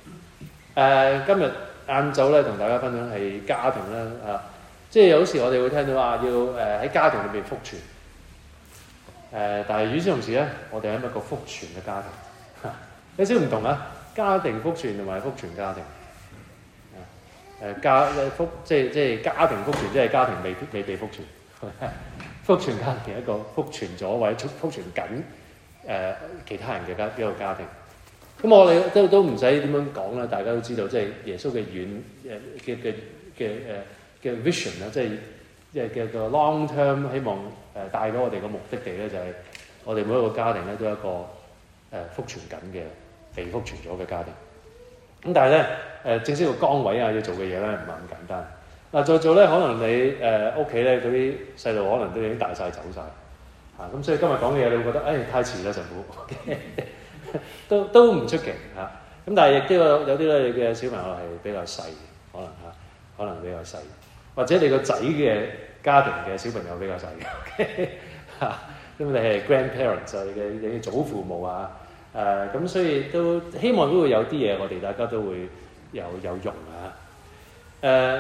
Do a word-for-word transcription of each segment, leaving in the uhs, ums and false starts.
誒今日晏晝咧同大家分享係家庭啦啊，即係有時我哋會聽到話要誒喺家庭裏邊福傳，誒但係與此同時咧，我哋係一個福傳嘅家庭，有少少唔同啊，家庭福傳同埋福傳家庭。誒家誒福即係即係家庭福傳，即係家庭未未被福傳。福傳家庭係一個福傳咗或者福傳緊誒其他人嘅家一個家庭。咁我哋都都唔使點樣講啦，大家都知道，即係耶穌嘅遠誒嘅嘅嘅誒嘅 vision 啦，即係即係嘅個 long term 希望誒帶到我哋個目的地咧，就係我哋每一個家庭咧都係一個誒福傳緊嘅被福傳咗嘅家庭。咁但係咧誒正式個崗位啊要做嘅嘢咧唔係咁簡單。嗱再做咧，可能你誒屋企咧嗰啲細路可能都已經大晒走晒。嚇，咁所以今日講嘅嘢你會覺得誒、哎、太遲啦神父，都都唔出奇嚇。咁但係亦都有有啲咧你嘅小朋友係比較細，可能嚇，可能比較細，或者你個仔嘅家庭嘅小朋友比較細嘅嚇，因為你係 grandparents 啊，你嘅你嘅祖父母啊。誒咁、呃，所以都希望都會有啲嘢，我哋大家都會有有用啊！誒、呃，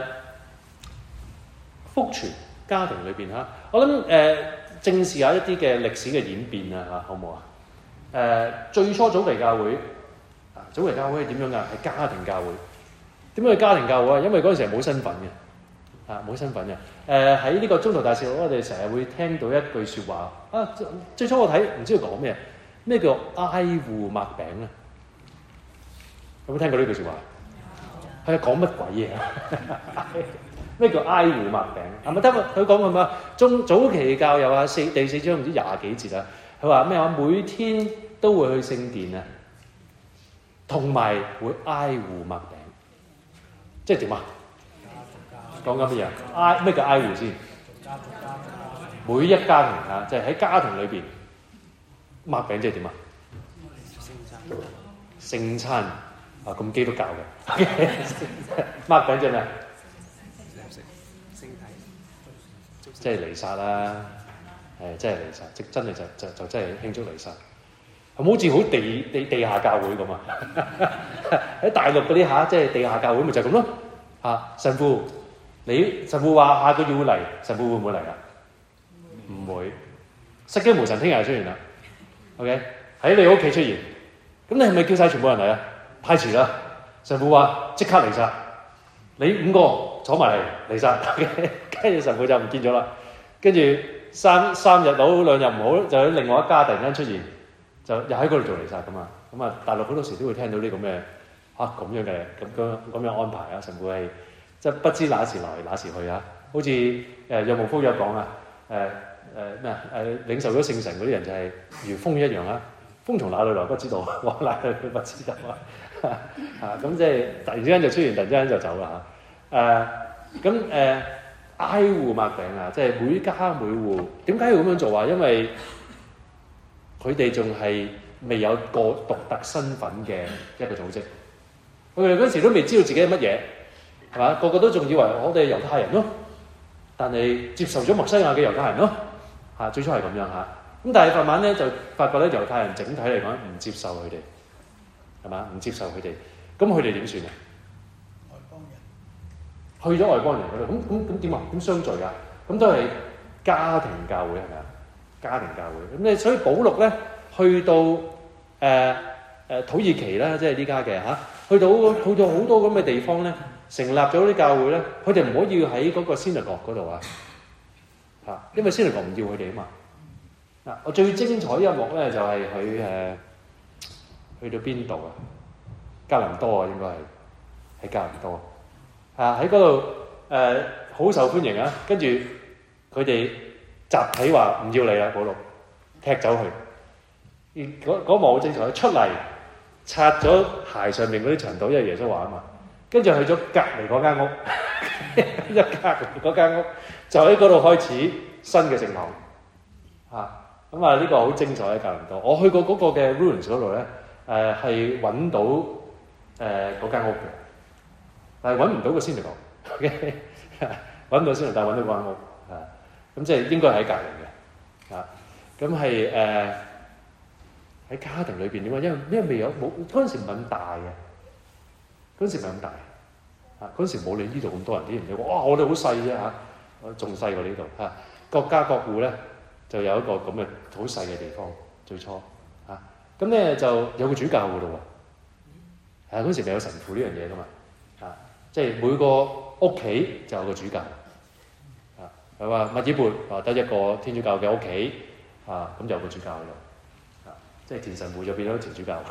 福傳家庭裏邊嚇，我諗誒、呃、正視下一啲嘅歷史嘅演變啊嚇，好唔好啊？誒、呃，最初早期教會啊，早期教會係點樣㗎？係家庭教會。點解係家庭教會啊？因為嗰陣時係冇身份嘅，啊冇身份嘅。誒喺呢個宗徒大事錄，我哋成日會聽到一句説話啊。最初我睇唔知佢講咩。咩叫挨戶擘餅咧？有冇聽過呢句説話？係啊，講乜鬼嘢啊？咩叫挨戶擘餅？係咪聽佢講咁嘛？中早期教友啊，四第四章唔知廿幾節啊，佢話咩話？每天都會去聖殿啊，同埋會挨戶擘餅，即係點啊？講緊乜嘢？挨咩叫挨戶先？每一家庭啊，就係喺家庭裏邊。擘餅即係點啊？聖餐啊，咁基督教嘅。擘餅即係咩啊？即係彌撒啦，誒，即係彌撒，即真係就就就真係慶祝彌撒。係咪好似好地地地下教會咁啊？喺大陸嗰啲嚇，即係地下教會咪就係咁咯。嚇，神父，你神父話下個月會嚟，神父會唔會嚟啊？唔會。失驚無神，聽日就出現啦。OK， 喺你屋企出現，咁你係咪叫晒全部人嚟啊？太遲啦！神父話即刻彌撒，你五個坐埋嚟彌撒，跟住神父就唔見咗啦。跟住三三日好兩日唔好，就喺另外一家突然間出現，就又喺嗰度做彌撒噶嘛。咁啊，大陸好多時都會聽到呢個咩嚇咁樣嘅咁樣咁樣安排啊。神父係即係不知哪時來哪時去啊。好似誒《若望福音》講啊，誒、呃。誒咩啊？誒領受咗聖神嗰啲人就係如風一樣啊！風從哪裏來不知道，往哪裏去不知道啊！啊咁即係突然之間就出現，突然之間就走啦嚇！誒咁誒挨戶擘餅啊，即係每家每戶點解要咁樣做啊？因為佢哋仲係未有個獨特身份嘅一個組織，佢哋嗰時都未知道自己係乜嘢，係嘛？個個都仲以為我哋係猶太人咯，但係接受咗默西亞嘅猶太人咯。嚇，最初係咁樣嚇，咁但係慢慢咧就發覺咧猶太人整體嚟講唔接受佢哋，係嘛？唔接受佢哋，咁佢哋點算啊？外邦人去咗外邦人嗰度，咁咁咁點啊？點相聚啊？咁都係家庭教會係咪啊？家庭教會咁咧，所以保祿咧去到誒誒、呃呃、土耳其啦，即係呢家嘅嚇，去到去到好多咁嘅地方咧，成立咗啲教會咧，佢哋唔可以喺嗰個 synagogue嗰度啊。因為先嚟講唔要佢哋啊嘛。嗱，我最精彩一幕咧就係佢誒去到邊度啊？加林多啊，應該係喺加林多啊，喺嗰度誒好受歡迎啊。跟住佢哋集體話唔要你啦，保祿踢走佢。而嗰嗰幕好精彩，出嚟拆咗鞋上面嗰啲牆倒，因為耶穌話啊嘛。跟住去咗隔離嗰間屋，一隔離嗰間屋。就喺嗰度開始新嘅聖堂嚇，咁啊呢個好精彩嘅格林多。我去過嗰個嘅 ruins 嗰度咧，誒係揾到誒嗰間屋嘅，但係揾唔到個先嚟講，揾到先嚟，但係揾到嗰間屋嚇，咁即係應該喺隔離嘅嚇。咁係誒喺家庭裏邊點啊？因為因為未有冇嗰陣時唔係咁大嘅， 嗰陣時唔係咁大啊！嗰陣時冇你呢度咁多人，啲人哋話哇，我哋好細啫嚇，我仲細過呢度嚇。各家各戶咧就有一個咁嘅好細嘅地方，最初嚇。咁咧就有個主教嘅咯喎。係嗰陣時未有神父呢樣嘢噶嘛啊！即係每個屋企就有個主教啊。係話墨爾本啊得一個天主教嘅屋企啊，咁就有個主教喺度啊。即係田神會就變咗田主教，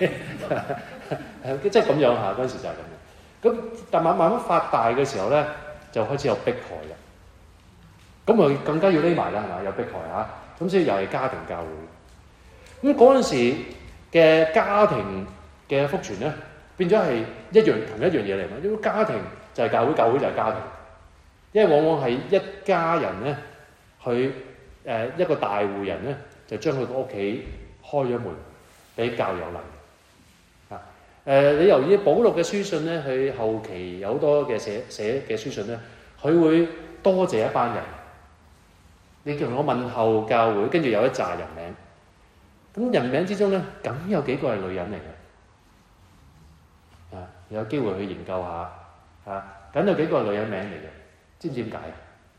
即係咁樣嚇。嗰陣時就係咁樣。咁但慢慢慢發大嘅時候咧，就開始有迫害啦。咁啊更加要匿埋啦，係嘛？有迫害嚇。咁所以又係家庭教會。咁嗰陣時嘅家庭嘅福傳咧，變咗係一樣同一樣嘢嚟嘛。因為家庭就係教會，教會就係家庭。因為往往係一家人咧，佢誒一個大戶人咧，就將佢個屋企開咗門俾教友嚟。誒、呃，你由於保祿嘅書信咧，佢後期有好多嘅寫寫嘅書信咧，佢會多謝一班人。你叫我問候教會，跟住有一紮人名。咁人名之中咧，梗有幾個係女人嚟嘅。啊，有機會去研究下。啊，梗有幾個係女人名嚟嘅，知唔知點解啊？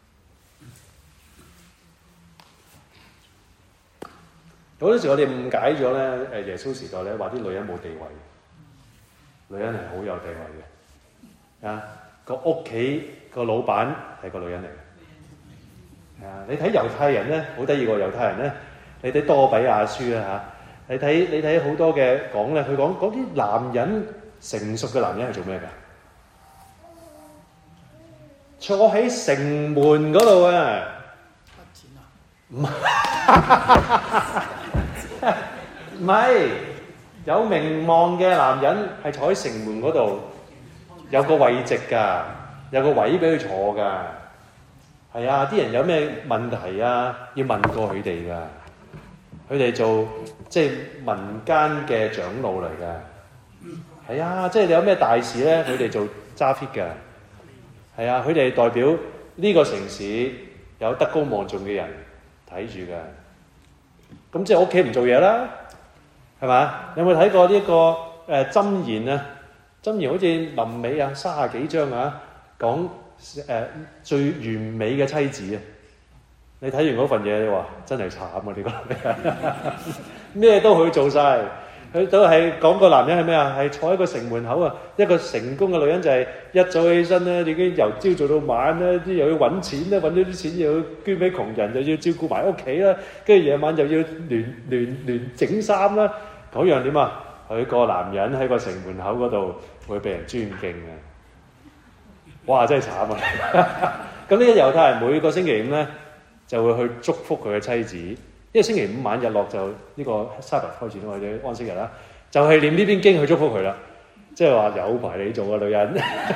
好多時我哋誤解咗咧，誒耶穌時代咧話啲女人冇地位。女人係好有地位嘅，啊個屋企個老闆係個女人嚟嘅，啊你睇猶太人咧好得意喎，猶太人咧你睇多比亞書啊嚇，你睇你睇好多嘅講咧，佢講嗰啲男人成熟嘅男人係做咩㗎？坐喺城門嗰度啊！唔係唔係。有名望嘅男人係坐喺城門嗰度，有個位席㗎，有個位俾佢坐㗎。係啊，啲人有咩問題啊，要問過佢哋㗎。佢哋做即係民間嘅長老嚟㗎。係啊，即係你有咩大事咧，佢哋做揸 fit 㗎。係啊，佢哋代表呢個城市有德高望重嘅人睇住㗎。咁即係屋企唔做嘢啦。係嘛？有冇睇過呢、這個誒箴言啊？箴言好似臨尾啊，三十幾章啊，講誒、呃、最完美嘅妻子啊！你睇完嗰份嘢，你話真係慘啊！呢個咩都佢做晒，佢都係講個男人係咩啊？係坐喺個城門口啊！一個成功嘅女人就係一早起身咧，已經由朝做到晚咧，啲又要揾錢咧，揾咗啲錢又要捐俾窮人，又要照顧埋屋企啦，跟住夜晚又要亂亂亂整衫啦。嗰樣點啊？佢個男人喺個城門口嗰度會被人尊敬嘅。哇！真係慘啊！咁呢個猶太人每個星期五咧就會去祝福佢嘅妻子，因為星期五晚日落就呢個 Sabbath 開始啦，或者安息日啦，就係念呢篇經去祝福佢啦。即係話有排你做啊，女人。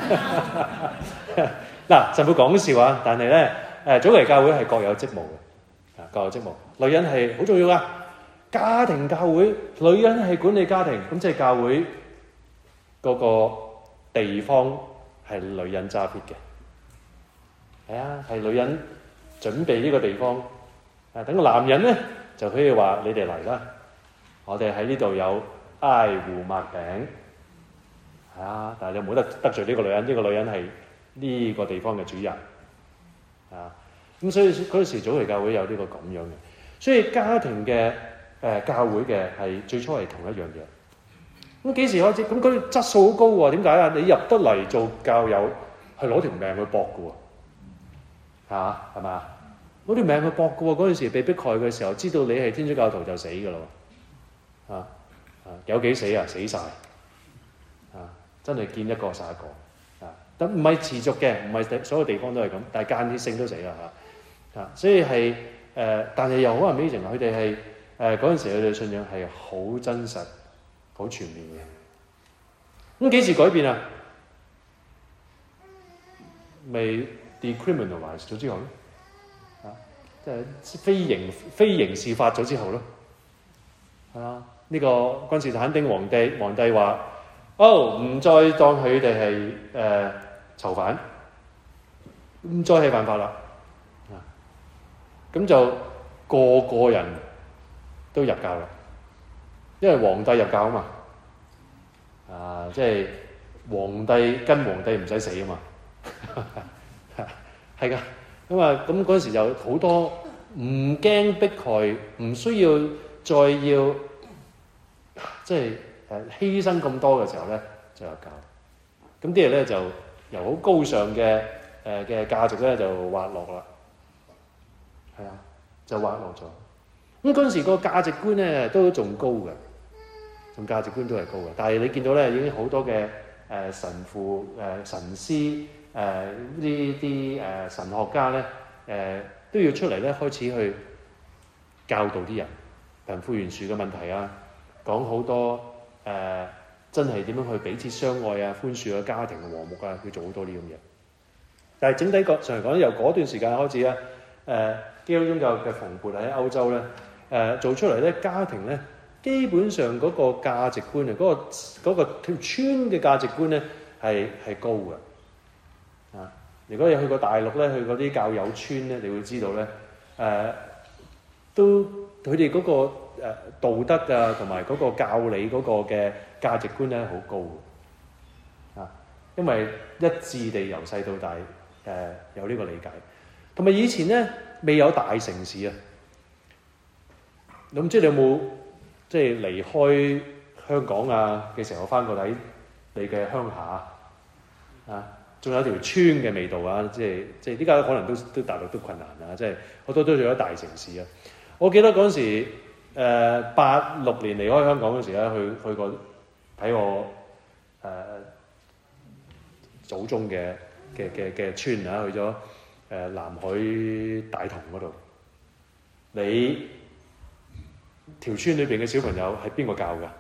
嗱，神父講笑啊，但係咧誒早期教會係各有職務嘅，啊各有職務，女人係好重要噶。家庭教會，女人係管理家庭，咁即係教會嗰個地方係女人揸 fit 嘅，係啊，係女人準備呢個地方，啊等個男人咧就可以話你哋嚟啦，我哋喺呢度有挨胡麥餅，係啊，但係你冇得得罪呢個女人，呢個女人係呢個地方嘅主人，啊，咁所以嗰陣時早期教會有呢個咁樣嘅，所以家庭嘅。誒、呃、教會嘅係最初係同一樣嘢，咁幾時開始？咁佢質素好高喎，點解啊？你入得嚟做教友係攞條命去搏嘅喎，嚇係嘛？攞條命去搏嘅喎，嗰陣時被迫害嘅時候，知道你係天主教徒就死嘅咯，嚇啊有幾死啊？死晒，啊！真係見一個殺一個啊！咁唔係持續嘅，唔係所有地方都係咁，但係間歇性都死啦嚇啊！所以係誒、呃，但係又好 amazing，佢哋係。誒嗰陣時，佢哋信仰係好真實、好全面嘅。咁幾時改變啊？未 decriminalize 咗之後咯，啊，即係非刑非刑事法咗之後咯，係啊。呢、這個君士坦丁皇帝皇帝話：哦，唔再當佢哋係誒囚犯，唔再係犯法啦。啊，咁就個個人都入教啦，因為皇帝入教啊嘛，啊，即係皇帝跟皇帝唔使死啊嘛，係㗎。咁啊，咁嗰陣時就好多唔驚迫害，唔需要再要即係誒犧牲咁多嘅時候咧，就有教。咁啲嘢咧就由好高尚嘅誒嘅價值咧就滑落啦，係啊，就滑落咗。咁嗰陣時個價值觀咧都仲高嘅，仲價值觀都係高嘅。但係你見到咧已經好多嘅誒神父、誒神師、誒呢啲誒神學家咧誒都要出嚟咧開始去教導啲人貧富懸殊嘅問題啊，講好多誒、呃、真係點樣去彼此相愛啊、寬恕嘅家庭嘅和睦啊，要做好多呢樣嘢。但係整體上嚟講，由嗰段時間開始咧，誒、呃、基督宗教嘅蓬勃喺歐洲咧，誒、呃、做出嚟咧家庭咧，基本上嗰個價值觀啊，嗰、嗰個嗰個條村嘅價值觀咧係係高嘅。啊，如果你去過大陸咧，去嗰啲教友村咧，你會知道咧，誒、呃、都佢哋嗰個誒道德啊，同埋嗰個教理嗰個嘅價值觀咧，好高嘅。啊，因為一致地由細到大。誒、呃、有呢個理解，同埋以前咧未有大城市啊，咁即係你有冇即係離開香港啊嘅時候翻過嚟你嘅鄉下啊？仲有條村嘅味道啊！即係即係呢家可能都都大陸都困難啊！即係好多都做咗大城市啊！我記得嗰陣時誒八六年離開香港嗰時咧，去去過睇我誒、呃、祖宗嘅。嘅嘅嘅村啊，去咗誒、呃、南海大同嗰度。你條村裏邊嘅小朋友係邊個教㗎？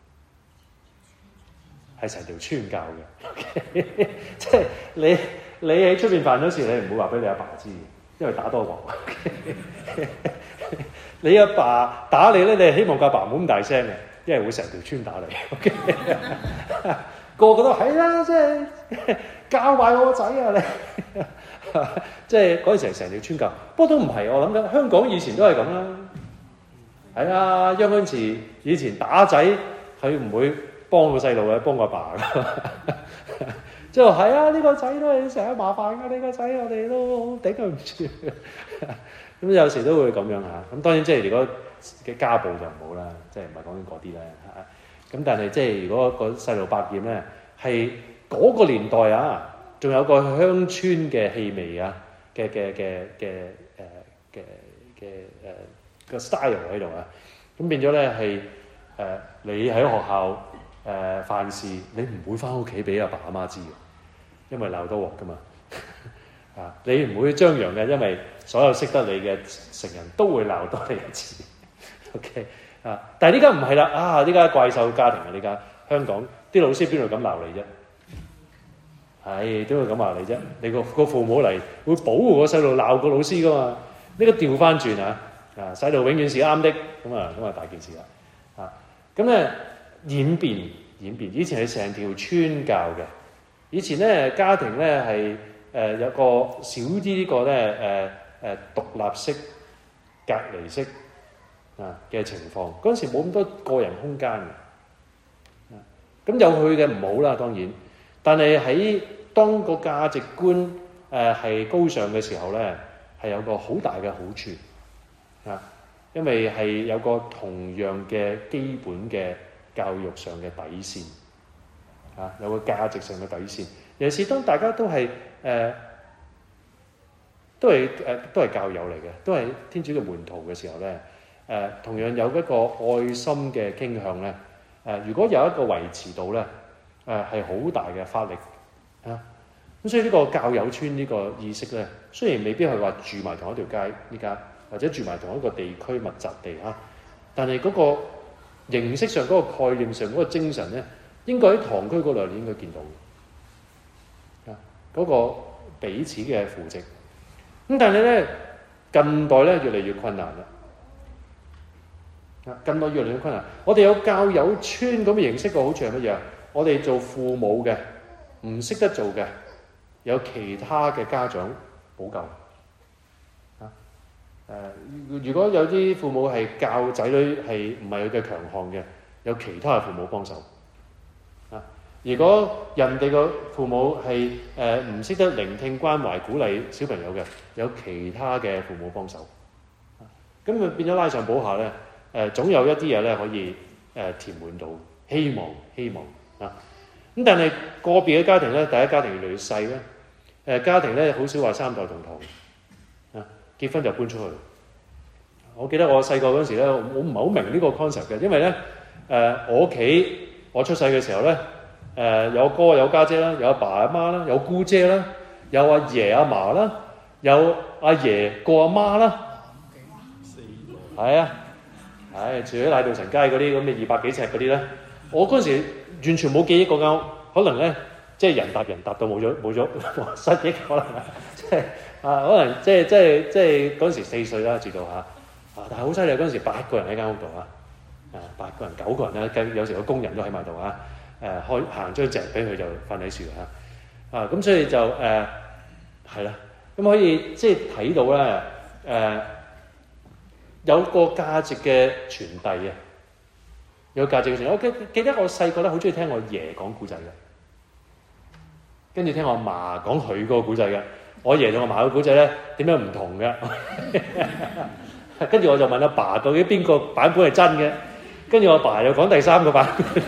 係成條村教嘅。Okay? 即係你你喺出邊犯咗事，你唔會話俾你阿爸知，因為打多鑊。Okay? 你阿爸打你咧，你係希望個阿爸唔好咁大聲嘅，因為會成條村打你。Okay? 個個都係啦，即係教壞我個仔啊！你即係嗰陣時成條村教，不過都唔係。我諗緊香港以前都係咁啦。係啊，央香慈以前打仔，佢唔會幫個細路嘅，幫個阿爸㗎。即係話係啊，呢個仔都係成日麻煩㗎，呢個仔我哋都頂佢唔住。咁有時都會咁樣嚇。咁當然即係如果嘅家暴就唔好啦，即係唔係講緊嗰啲咧嚇。咁但係即係如果個細路百厭咧，係嗰個年代啊，仲有個鄉村嘅氣味啊，嘅嘅嘅嘅誒嘅嘅誒個 style 喺度啊，咁變咗咧係誒你喺學校誒、呃、犯事，你唔會翻屋企俾阿爸阿媽知嘅，因為鬧多鑊噶嘛啊！你唔會張揚嘅，因為所有識得你嘅成人都會鬧多你一次。OK。啊！但係呢家唔係啦，啊！呢家怪獸家庭啊，呢家香港啲老師邊度敢鬧你啫？係都會咁鬧你啫。你個個父母嚟會保護個細路鬧個老師噶嘛？呢個調翻轉啊！啊，細路永遠是啱的，咁啊咁啊大件事啦！啊，咁咧演變演變，以前係成條村教嘅，以前咧家庭咧係誒有個少啲呢個咧誒誒獨立式、隔離式。啊嘅情況，嗰陣時冇咁多個人空間嘅，咁有佢嘅唔好啦，當然。但係喺當個價值觀誒係、呃、高尚嘅時候咧，係有個好大嘅好處啊，因為係有個同樣嘅基本嘅教育上嘅底線啊，有個價值上嘅底線。尤其是當大家都係誒、呃、都係誒、呃、都係教友嚟嘅，都係天主嘅門徒嘅時候咧。誒、呃、同樣有一個愛心嘅傾向咧，誒、呃、如果有一個維持到咧，誒係好大嘅發力啊！咁所以呢個教友村呢個意識咧，雖然未必係話住埋同一條街呢家，或者住埋同一個地區密集地嚇，但係嗰個形式上、嗰、嗰個概念上、嗰、嗰個精神咧，應該喺堂區嗰度你應該見到啊！嗰、嗰個彼此嘅扶植，咁但係咧近代咧越嚟越困難啦。近代越嚟越困難。我哋有教友村咁嘅形式，個好處係乜嘢？我哋做父母嘅唔識得做嘅，有其他嘅家長補救。啊，誒，如果有啲父母係教仔女係唔係佢嘅強項嘅，有其他嘅父母幫手。啊， 如果人哋個父母係誒唔識得聆聽、關懷、鼓勵小朋友嘅，有其他嘅父母幫手，咁咪變咗拉上補下咧。誒、呃、總有一啲嘢咧可以誒、呃、填滿到希望，希望啊。咁但係個別嘅家庭咧，第一家庭越嚟越細咧，誒、呃、家庭咧好少話三代同堂啊，結婚就搬出去。我記得我細個嗰陣時咧，我唔係好明呢個 concept 嘅，因為咧誒、呃、我屋企我出世嘅時候咧。誒、呃、有哥有家姐啦，有阿爸阿媽啦，有姑姐啦，有阿爺阿嫲啦，有阿爺個阿媽啦，係啊，係住喺賴道臣街嗰啲咁嘅二百幾尺嗰啲咧，我嗰陣時完全冇記憶嗰間屋，可能咧即係人搭人搭到冇咗冇咗失憶，可能即係啊，可能即係即係即係嗰陣時四歲啦，住到嚇啊，但係好犀利，嗰陣時八個人喺間屋度啊，啊八個人九個人啦，計有時個工人都喺埋度啊。誒開行張席俾佢就瞓喺樹嚇啊！咁所以就誒係啦，咁、呃、可以即係睇到咧誒、呃、有個價值嘅傳遞啊，有個價值嘅傳遞。我記記得我細個咧好中意聽我爺講古仔嘅，跟住聽我阿嫲講佢嗰個古仔嘅。我爺同我嫲嘅古仔咧點樣唔同嘅？跟住我就問阿爸究竟邊個版本係真嘅？跟住我阿爸又講第三個版本。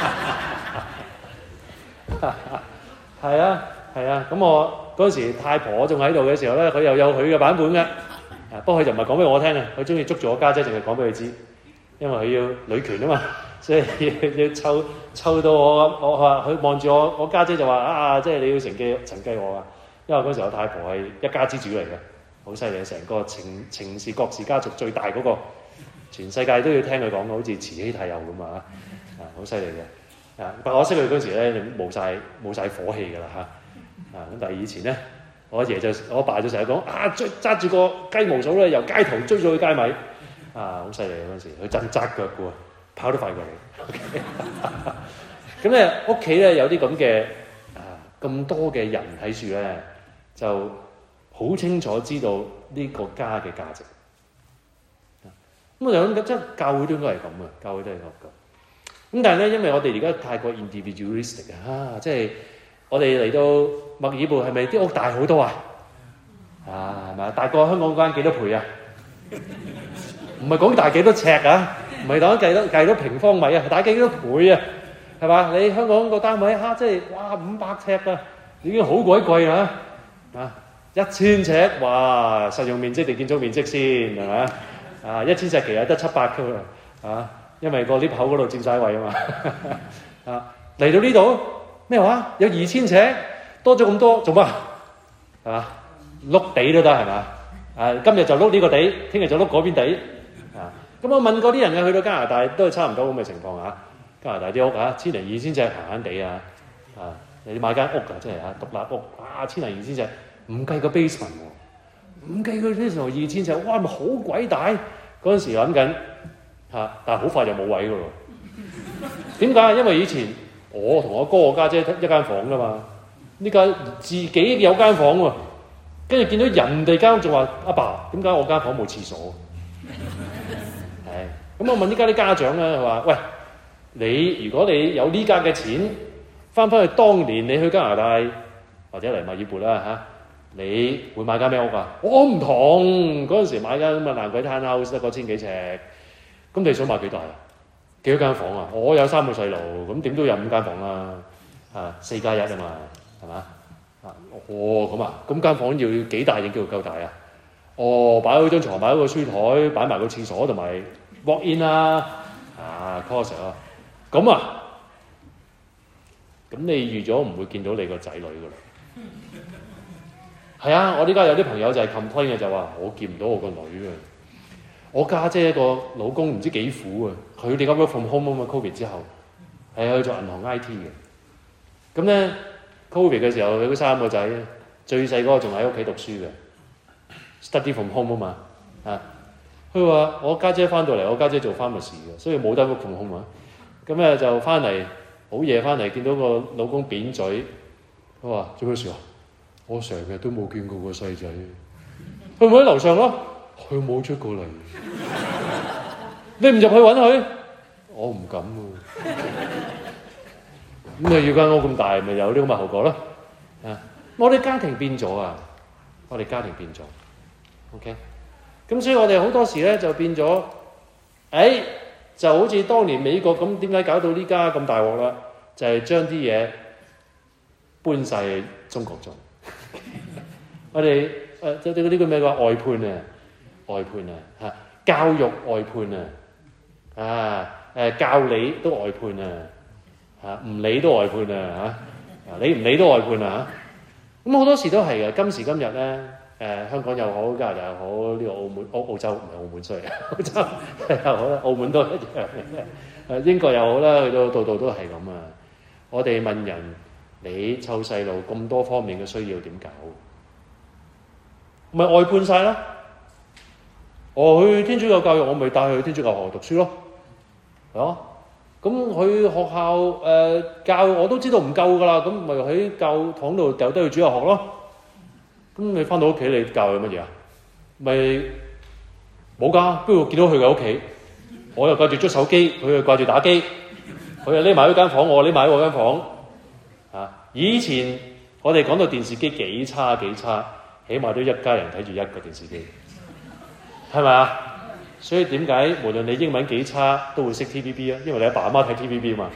係啊，係啊，咁我嗰陣時太婆仲喺度嘅時候咧，佢又有佢嘅版本嘅。啊，不過佢就唔係講俾我聽啊，佢中意捉住我家姐，淨係講俾佢知，因為佢要女權啊嘛，所以要要湊湊到我，我話佢望住我，我家姐就話啊，即係你要承繼承繼我啊，因為嗰時我太婆係一家之主嚟嘅，好犀利，成個程程氏郭氏家族最大嗰個，全世界都要聽佢講嘅，好似慈禧太后咁啊，啊，好犀利嘅。啊！但我識佢嗰時咧，冇晒冇曬火氣㗎啦嚇！啊咁，但係以前咧，我阿爺就我阿爸就成日講啊，追揸住個雞毛掃咧，由街頭追咗去街尾，啊好犀利嗰陣時，佢真紮腳嘅喎，跑得快過你。咁咧屋企咧有啲咁嘅啊咁多嘅人喺樹咧，就好清楚知道呢個家嘅價值。咁我就諗緊，即係教會都應該係咁嘅，教會都係咁。咁但係咧，因為我哋而家太過 individualistic 啊，即係我哋嚟到墨爾本係咪啲屋大好多啊？啊，係咪大過香港嗰間幾多倍啊？唔係講大幾多尺啊？唔係講計多計多平方米啊？大幾多倍啊？係嘛？你香港個單位嚇，即係哇五百尺啊，已經好鬼貴啦！啊，一千尺哇，實用面積定建築面積先係咪啊？啊，一千尺其實得七百㗎喎啊！因為個 lift 口嗰度佔晒位啊嘛，啊嚟到呢度咩話？有二千尺，多咗咁多做乜？係嘛？碌地都得係嘛？啊今日就碌呢個地，聽日就碌嗰邊地啊！咁我問過啲人嘅，去到加拿大都係差唔多咁嘅情況啊！加拿大啲屋啊，千零二千尺閒閒地啊，啊你買間屋㗎，真係啊獨立屋，哇千零二千尺，唔計個 basement 喎，唔計佢呢度二千尺，哇咪好鬼大！嗰陣時諗緊。嚇！但係好快就冇位㗎咯。點解？因為以前我同我哥、我家姐一間房㗎嘛，呢家自己有間房喎。跟住見到人哋間屋就話：阿爸，點解我間房冇廁所？係咁，我問呢家啲家長咧，佢話：喂，你如果你有呢家嘅錢，翻返去當年你去加拿大或者嚟墨爾本啦嚇，你會買間咩屋啊？我唔同嗰陣時買間咁嘅爛鬼 townhouse 得嗰千幾尺。咁你想買幾大啊？幾多間房啊？我有三個細路，咁點都有五間房啦。啊，四加一啊嘛，係嘛？啊，哦咁啊，咁間房要幾大先叫做夠大啊？哦，擺好張床，擺好個書台，擺埋個廁所同埋 walk in 啦。啊 closet 啊，咁啊，咁你預咗唔會見到你個仔女噶啦。係啊，我呢家有啲朋友就係 complain 嘅，就話我見唔到我個女啊。我家姐個老公唔知幾苦啊！佢哋而家 work from home 啊嘛 ，Covid 之後係去做銀行 I T 嘅。咁咧 Covid 嘅時候，佢嗰三個仔，最細嗰個仲喺屋企讀書嘅 ，study from home 啊嘛。啊，佢話我家姐翻到嚟，我家姐做 pharmacy 嘅，所以冇得 work from home 啊。咁咧就翻嚟好夜翻嚟，見到個老公扁嘴，佢話做咩事啊？我成日都冇見過個細仔，佢咪喺樓上咯。佢冇出過嚟，你唔入去揾佢？我唔敢喎。 咁啊要間屋咁大，咪有呢咁嘅後果咯。啊，我哋家庭變咗啊，我哋家庭變咗。OK，咁所以我哋好多時咧就變咗，誒、哎、就好似當年美國咁，點解搞到呢家咁大鑊啦？就係將啲嘢搬晒去中國做。我哋誒即係呢個咩話外判啊，外判啊嚇，教育外判啊，啊誒教理都外判啊，嚇唔理都外判啊嚇，理唔理都外判啊嚇。咁好多時都係嘅，今時今日咧。誒、呃、香港又好，加拿大又好，呢、這個澳門澳澳洲唔係澳門衰，澳洲又好啦，澳門都一樣嘅。誒英國又好啦，去到度度都係咁啊！我哋問人，你湊細路咁多方面嘅需要點搞？咪外判晒啦！我去天主教教育，我咪帶佢去天主教學校讀書咯，係啊！咁去學校誒、呃、教，我都知道唔夠噶啦，咁咪喺教堂度掉低去主日學咯。咁你翻到屋企，你教佢乜嘢啊？咪冇㗎，不過見到佢嘅屋企，我又掛住捉手機，佢又掛住打機，佢又匿埋喺間房，我匿埋喺我間房。啊！以前我哋講到電視機幾差幾差，起碼都一家人睇住一個電視機，係咪啊？所以點解無論你英文幾差，都會識 T V B 啊？因為你阿爸阿媽睇 T V B 啊嘛。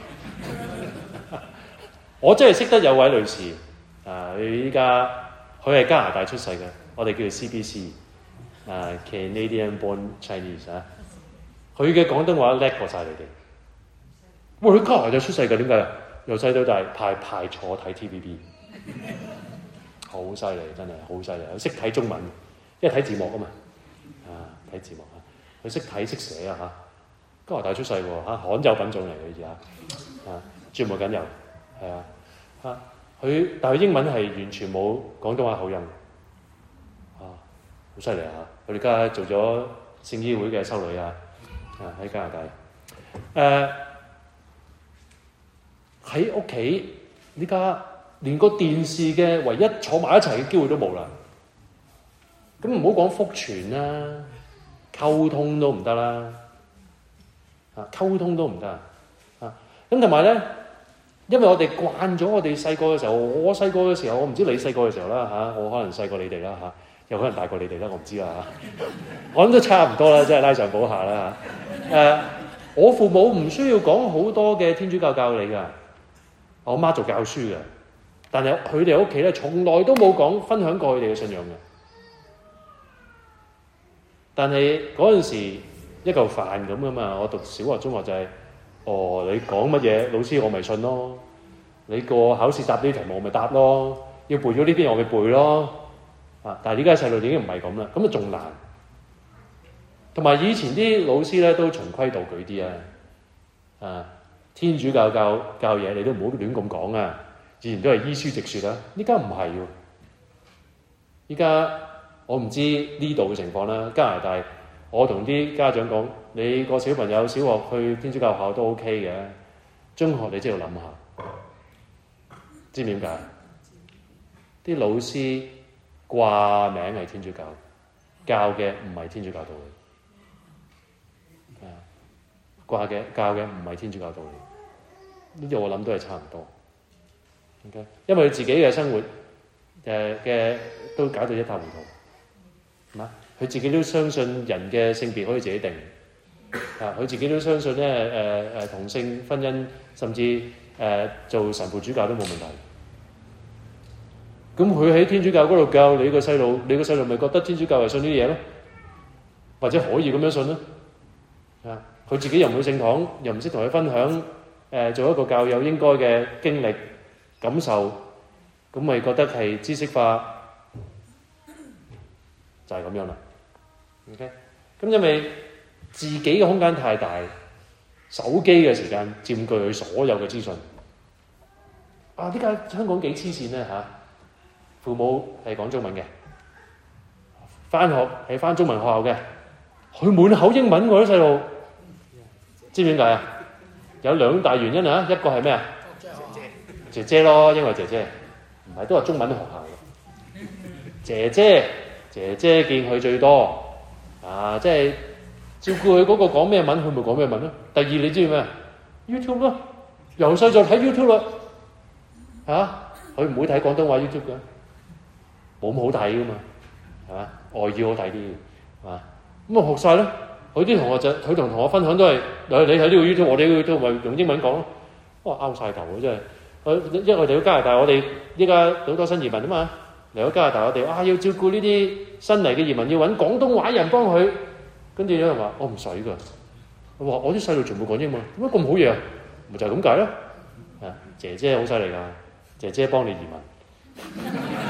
我真係識得有位女士，啊，佢依家。佢係加拿大出世嘅，我哋叫做 C B C， 啊 Canadian Born Chinese 啊。佢嘅廣東話叻過晒你哋。喂，佢加拿大出世嘅，點解？由細到大排排坐睇 T V B， 好犀利，真係好犀利。佢識睇中文，因為睇字幕啊嘛，啊睇字幕啊。佢識睇識寫啊嚇。加拿大出世喎嚇，罕有品種嚟嘅而家，啊絕無僅有，係啊嚇。佢但係英文係完全冇廣東話口音，啊，好犀利啊！佢哋而家做咗聖衣會嘅修女啊，啊喺加拿大，誒喺屋企呢家連個電視嘅唯一坐埋一齊嘅機會都冇啦。咁唔好講福傳啦，溝通都唔得啦，啊溝通都唔得啊！咁同埋咧。因為我哋慣咗，我哋細個嘅時候，我細個嘅時候，我唔知你細個嘅時候啦嚇，我可能細過你哋啦嚇，又可能大過你哋啦，我唔知啦嚇。我諗都差唔多啦，即係拉上補下啦嚇。誒，我父母唔需要講好多嘅天主教教理㗎，我媽做教書嘅，但係佢哋屋企咧，從來都冇講分享過佢哋嘅信仰嘅。但係嗰陣時一嚿飯咁㗎嘛，我讀小學、中學就係、是。哦，你講乜嘢，老師我咪信咯。你個考試答呢啲題目我咪答咯。要背咗呢邊我咪背咯。啊！但係而家細路已經唔係咁啦，咁啊仲難。同埋以前啲老師咧都循規蹈矩啲啊。啊，天主教教教嘢你都唔好亂咁講啊。以前都係依書直説啦，依家唔係喎。依家我唔知呢度嘅情況啦，加拿大。我同啲家長講，你個小朋友小學去天主教學校都 OK 嘅，中學你真係要諗下，知唔知點解？啲老師掛名係天主教，教嘅唔係天主教道理，掛嘅教嘅唔係天主教道理，呢啲我諗都係差唔多。OK，因為佢自己嘅生活誒嘅、呃、都搞到一塌糊塗，係嘛？佢自己都相信人嘅性別可以自己定，啊！佢自己都相信咧誒誒同性婚姻，甚至誒、呃、做神父主教都冇問題。咁佢喺天主教嗰度教你個細路，你個細路咪覺得天主教係信呢啲嘢咯，或者可以咁樣信咯。啊！佢自己又唔去聖堂，又唔識同佢分享誒、呃、做一個教友應該嘅經歷感受，咁咪覺得係知識化，就係、是、咁樣啦。OK，咁因為自己嘅空間太大，手機嘅時間佔據佢所有嘅資訊。啊！呢家香港幾黐線咧嚇，父母係講中文嘅，返學係返中文學校嘅，佢滿口英文喎啲細路，知唔知點解啊？有兩大原因啊，一個係咩啊？姐姐咯，因為姐姐唔係都係中文學校嘅，姐姐姐姐見佢最多。啊！即係照顧佢嗰個講咩文，佢咪講咩文咯。第二你知咩？YouTube 咯，由細就睇 YouTube 啦。 嚇，佢唔會睇廣東話 YouTube 㗎，冇咁好睇㗎嘛，係嘛？外語好睇啲，係嘛？咁啊學晒啦。佢啲同學就佢同同學分享都係，你睇呢個 YouTube， 我哋呢個 YouTube 咪用英文講咯。哇，拗晒頭喎真係。佢因為我哋去加拿大，我哋依家好多新移民啊嘛，嚟到加拿大我哋啊要照顧呢啲新嚟嘅移民，要揾廣東話人幫佢。跟住有人話我唔使㗎，我話我啲細路全部講英文，點解咁好嘢啊？咪就係咁解咯。啊，姐姐好犀利㗎，姐姐幫你移民。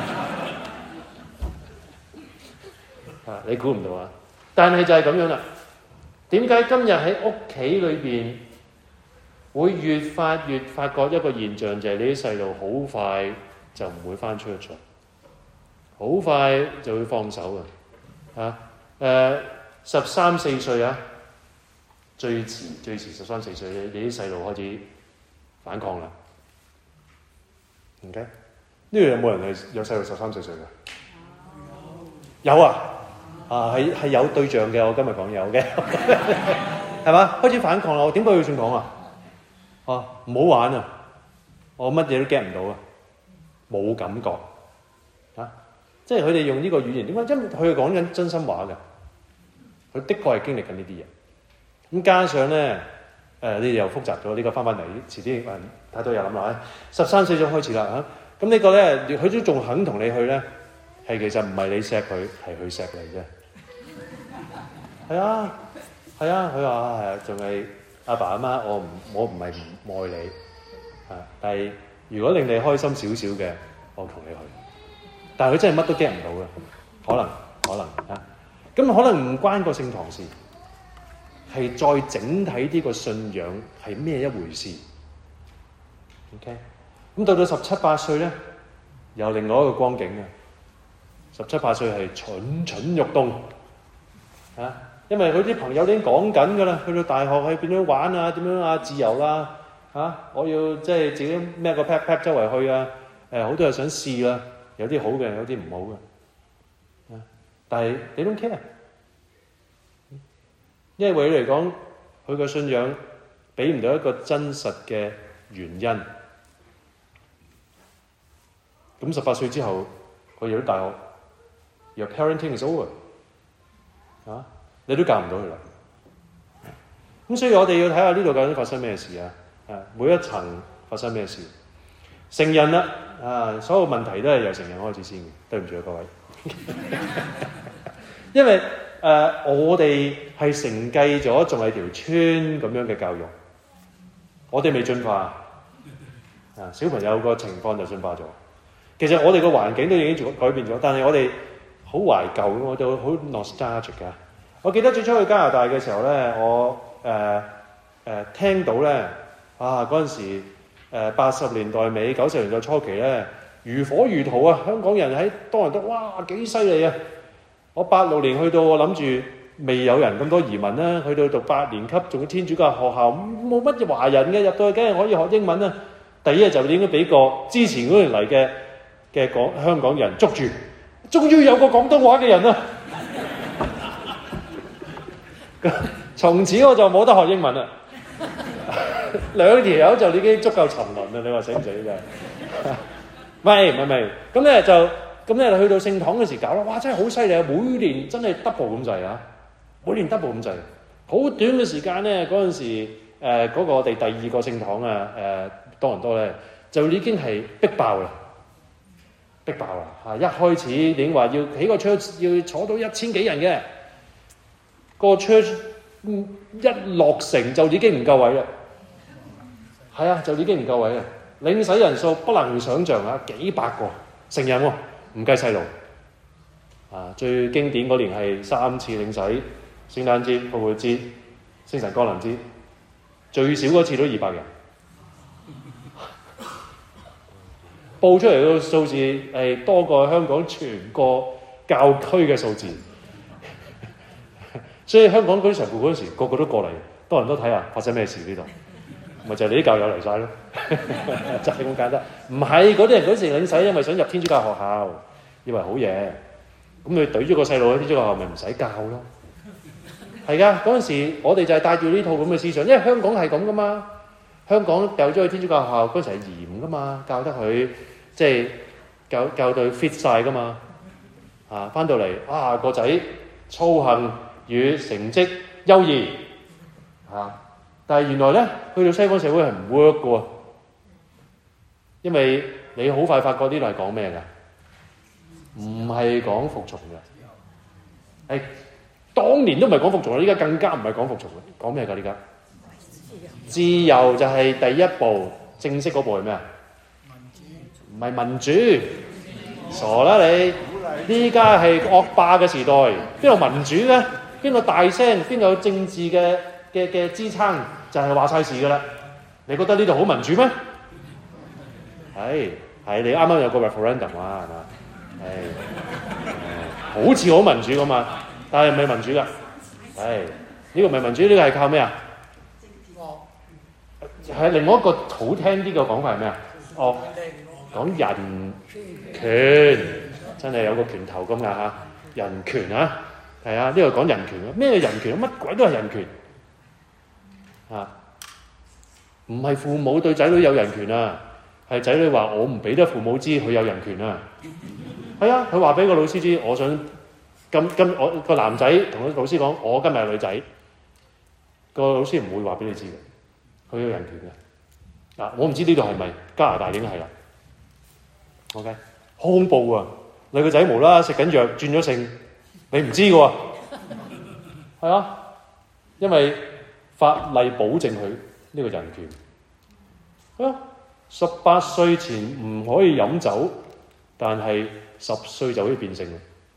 啊，你估唔到啊？但係就係咁樣啦。點解今日喺屋企裏邊會越發越發覺一個現象，就係你啲細路好快就唔會翻出去，好快就會放手嘅。啊，誒十三四歲啊，最遲最遲十三四歲，你你啲細路開始反抗啦。OK，呢度有冇人係有細路十三四歲嘅？有啊。啊，係係有對象嘅，我今日講有嘅，係嘛？開始反抗啦！我點解要算講啊？啊，唔好玩啊！我乜嘢都 get 唔到啊，冇感覺啊！即係佢哋用呢個語言點解？因為佢係講緊真心話嘅，佢的確係經歷緊呢啲嘢。咁加上咧，誒、呃，你哋又複雜咗，呢、這個翻返嚟，遲啲誒睇到又諗落，十三四歲開始啦嚇。咁、啊、呢個咧，佢都仲肯同你去咧，係其實唔係你錫佢，係佢錫你啫。係啊，係啊，佢話係仲係阿爸阿媽，我唔我唔係唔愛你啊，但係如果令你開心少少嘅，我同你去。但係佢真係乜都 get 唔到嘅，可能可能啊，咁可能唔關個聖堂事，係再整體呢個信仰係咩一回事 ？OK，咁到到十七八歲咧，有另外一個光景啊，十七八歲係蠢蠢欲動啊！因為佢啲朋友已經講緊㗎啦，去到大學係點樣玩啊，點樣啊自由啦嚇、啊！我要即係自己孭個 pack pack 周圍去啊！誒好多人想試啊，有啲好嘅，有啲唔好嘅。啊！但係你 don't care，因為為佢嚟講，佢個信仰俾唔到一個真實嘅原因。咁十八歲之後，佢入咗大學 ，your parenting is over 啊！你都教唔到佢啦，咁所以我哋要睇下呢度究竟發生咩事啊？啊，每一層發生咩事？成人啦，啊，所有問題都係由成人開始先嘅。對唔住啊，各位，因為誒、呃、我哋係承繼咗仲係條村咁樣嘅教育，我哋未進化啊。小朋友個情況就進化咗。其實我哋個環境都已經改變咗，但係我哋好懷舊，我哋好 nostalgic 㗎。我記得最初去加拿大嘅時候咧，我誒誒、呃呃、聽到咧，啊嗰陣時誒八十年代尾九十年代初期咧，如火如荼啊！香港人喺多倫多，哇幾犀利啊！我八六年去到，我諗住未有人咁多移民啦，去到讀八年級，仲要天主教學校，冇乜華人嘅，入到去梗係可以學英文啦。第一日就應該俾個之前嗰年嚟嘅嘅港香港人捉住，終於有個廣東話嘅人啦！從此我就冇得學英文啦，兩條友就已經足夠沉淪啦！你話死唔死啫？唔係唔係唔係，咁咧就咁咧去到聖堂嗰時搞啦，哇！真係好犀利啊！每年真係 double 咁滯啊！每年 double 咁滯，好短嘅時間咧，嗰陣時誒嗰、呃嗰個我哋第二個聖堂啊誒、呃、多倫多咧，就已經係逼爆啦，逼爆啦嚇！一開始已經話要起個 church 要坐到一千幾人嘅。個 church 一落成就已經唔夠位啦，係啊，就已經唔夠位啦。領洗人數不能想像啊，幾百個成人喎、哦，唔計細路。啊，最經典嗰年係三次領洗，聖誕節、復活節、聖神降臨節，最少嗰次都二百人。報出嚟嘅數字係多過香港全個教區嘅數字。所以香港嗰啲神父嗰陣時，個個都過嚟，多人都睇下發生咩事呢度，咪就係、是、你啲教友嚟晒咯，就係咁簡單。唔係嗰啲人嗰時領洗，因為想入天主教學校，以為好嘢，咁你懟咗個細路喺天主教學校，咪唔使教咯。係噶，嗰陣時我哋就係帶住呢套咁嘅思想，因為香港係咁噶嘛。 香港掉咗去天主教學校嗰陣係嚴噶嘛，教得佢即係教教到佢 fit 晒噶嘛。啊，翻到嚟啊個仔操行與成績優異啊，但係原來咧去到西方社會係唔 work 嘅喎，因為你好快發覺呢度係講咩㗎？唔係講服從嘅，係當年都唔係講服從，依家更加唔係講服從嘅，講咩㗎？依家自由就係第一步，正式嗰步係咩啊？唔係民主，傻啦你！呢家係惡霸嘅時代，邊度民主咧？邊個大聲？邊個有政治嘅嘅嘅支撐？就係話晒事㗎啦！你覺得呢度好民主咩？係係，你啱啱有個 referendum 啊，係嘛？係，好似好民主㗎嘛，但係唔係民主㗎。係呢個唔係民主，呢個係靠咩啊？係另外一個好聽啲嘅講法係咩啊？哦，講人權。真係有個拳頭咁㗎嚇，人權啊，係啊，呢個講人權啊，咩人權？乜鬼都係人權啊！唔係父母對仔女有人權啊，係仔女話我唔俾得父母知佢有人權啊。係啊，佢話俾個老師知，我想今今我個男仔同個老師講，我今日係女仔，個老師唔會話俾你知嘅，佢有人權嘅。嗱、啊，我唔知呢度係咪加拿大已經係啦。OK， 好恐怖啊！你個仔無啦啦食緊藥轉咗性，你唔知嘅喎，係啊，因為法例保證佢呢個人權。啊，十八歲前唔可以飲酒，但係十歲就可以變性啦，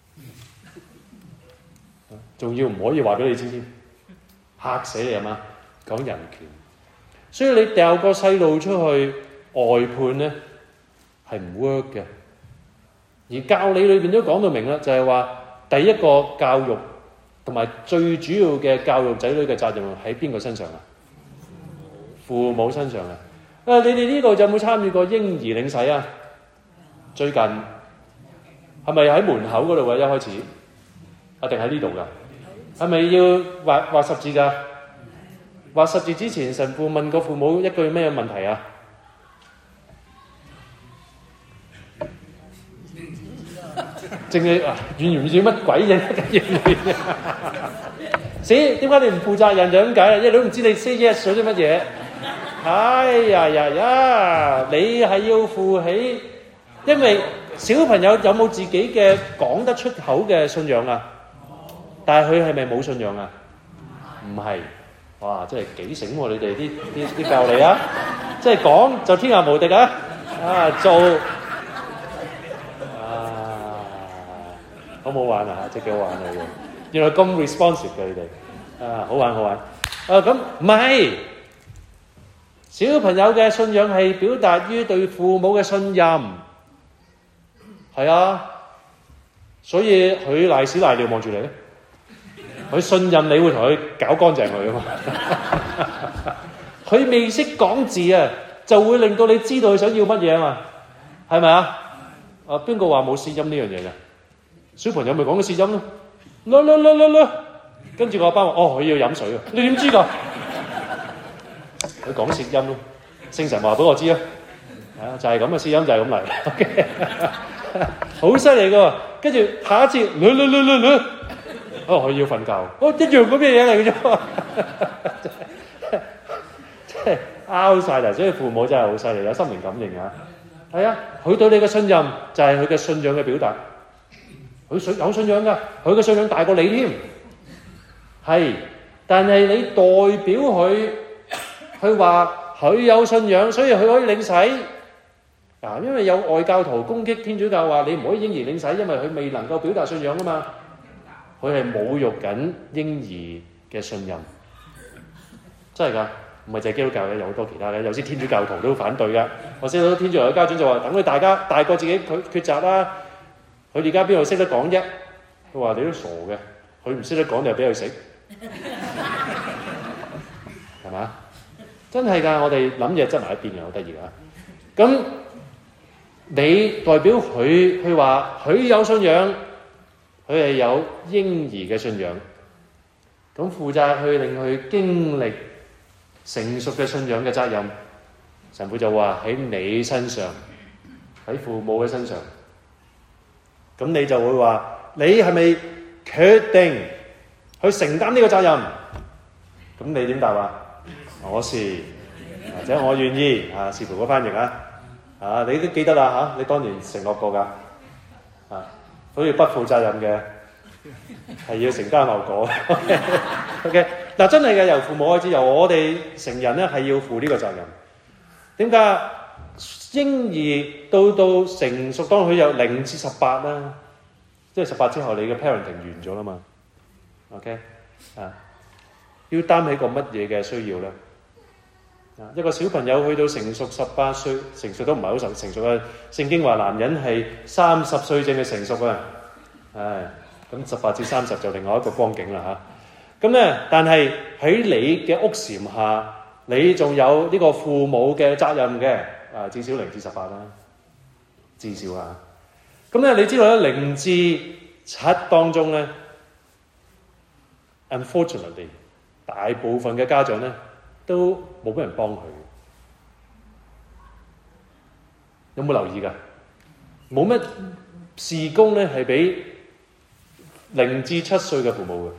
仲要唔可以話俾你知添，嚇死你係嘛？講人權，所以你掉個細路出去外判咧，係唔 work 嘅。而教理裏邊都講到明啦，就係話第一個教育同埋最主要嘅教育仔女嘅責任喺邊個身上啊？父母身上啊！啊，你哋呢度有冇參與過嬰兒領洗啊？最近係咪喺門口嗰度啊？一開始啊，定喺呢度㗎？係咪要畫畫十字㗎？畫十字之前，神父問個父母一句咩問題啊？淨係啊，願唔願乜鬼嘢？死，點解你唔負責任就咁解啊？因為你都唔知你 say yes 咗啲乜嘢。哎呀呀呀！你係要負起，因為小朋友有冇自己嘅講得出口嘅信仰啊？但係佢係咪冇信仰啊？唔係，哇！真係幾醒喎！你哋啲啲啲教理啊，即係講就天下無敵啊！啊，做。好唔好玩啊？真係幾好玩啊！原來咁 responsive 嘅你哋啊，好玩好玩。啊咁唔係，小朋友嘅信仰係表達於對父母嘅信任，係啊，所以佢賴屎賴尿望住你咧，佢信任你會同佢搞乾淨佢啊嘛。佢未識講字啊，就會令到你知道佢想要乜嘢啊嘛，係咪啊？啊邊個話冇試音呢樣嘢㗎？小朋友咪講個試音咯，啦啦啦啦啦，跟住個阿爸話：哦，佢要飲水啊！你點知㗎？佢講試音咯，聖神話俾我知啊，係啊，就係咁嘅試音就係咁嚟。OK，好犀利㗎！跟住下一次，啦啦啦啦啦，哦，佢要瞓覺，哦，一樣嗰咩嘢嚟嘅啫，即係拗晒啦！所以父母真係好犀利，有心靈感應啊！係啊，佢對你嘅信任就係佢嘅信仰嘅表達。佢信有信仰㗎，佢嘅信仰大過你添，係，但係你代表佢，佢話佢有信仰，所以佢可以領洗。嗱，因為有外教徒攻擊天主教話你唔可以嬰兒領洗，因為佢未能夠表達信仰啊嘛，佢係侮辱緊嬰兒嘅信任，真係㗎，唔係淨係基督教嘅，有好多其他嘅，有啲天主教徒都反對㗎。我識到天主教嘅家長就話：等佢大家大個自己佢抉擇啦。佢而家邊度識得講啫？佢話你都傻嘅，佢唔識得講就俾佢食，係嘛？真係㗎，我哋諗嘢執埋一邊嘅，好得意啊！咁你代表佢，佢話佢有信仰，佢係有嬰兒嘅信仰，咁負責去令佢經歷成熟嘅信仰嘅責任神父就話喺你身上，喺父母嘅身上。咁你就會話：你係咪決定去承擔呢個責任？咁你點答啊？我是，或者我願意啊，視乎個翻譯啊。啊，你都記得啦嚇、啊，你當年承諾過㗎。啊，所以不負責任嘅係要承擔後果。OK， 嗱真係嘅，由父母開始，由我哋成人咧係要負呢個責任。點解？嬰兒到到成熟，當佢有零至十八啦，即係十八之後，你嘅 parenting 完咗啦嘛。OK， 啊，要擔起個乜嘢嘅需要咧？啊，一個小朋友去到成熟十八歲，成熟都唔係好成成熟嘅。聖經話男人係三十歲正嘅成熟啊。唉，咁十八至三十就另外一個光景啦嚇。咁咧，但係喺你嘅屋檐下，你仲有呢個父母嘅責任嘅。啊，至少零至十八啦，至少啊。咁咧，你知道咧，零至七當中咧 ，unfortunately， 大部分嘅家長咧都冇乜人幫佢。有冇留意㗎？冇乜事工咧係俾零至七歲嘅父母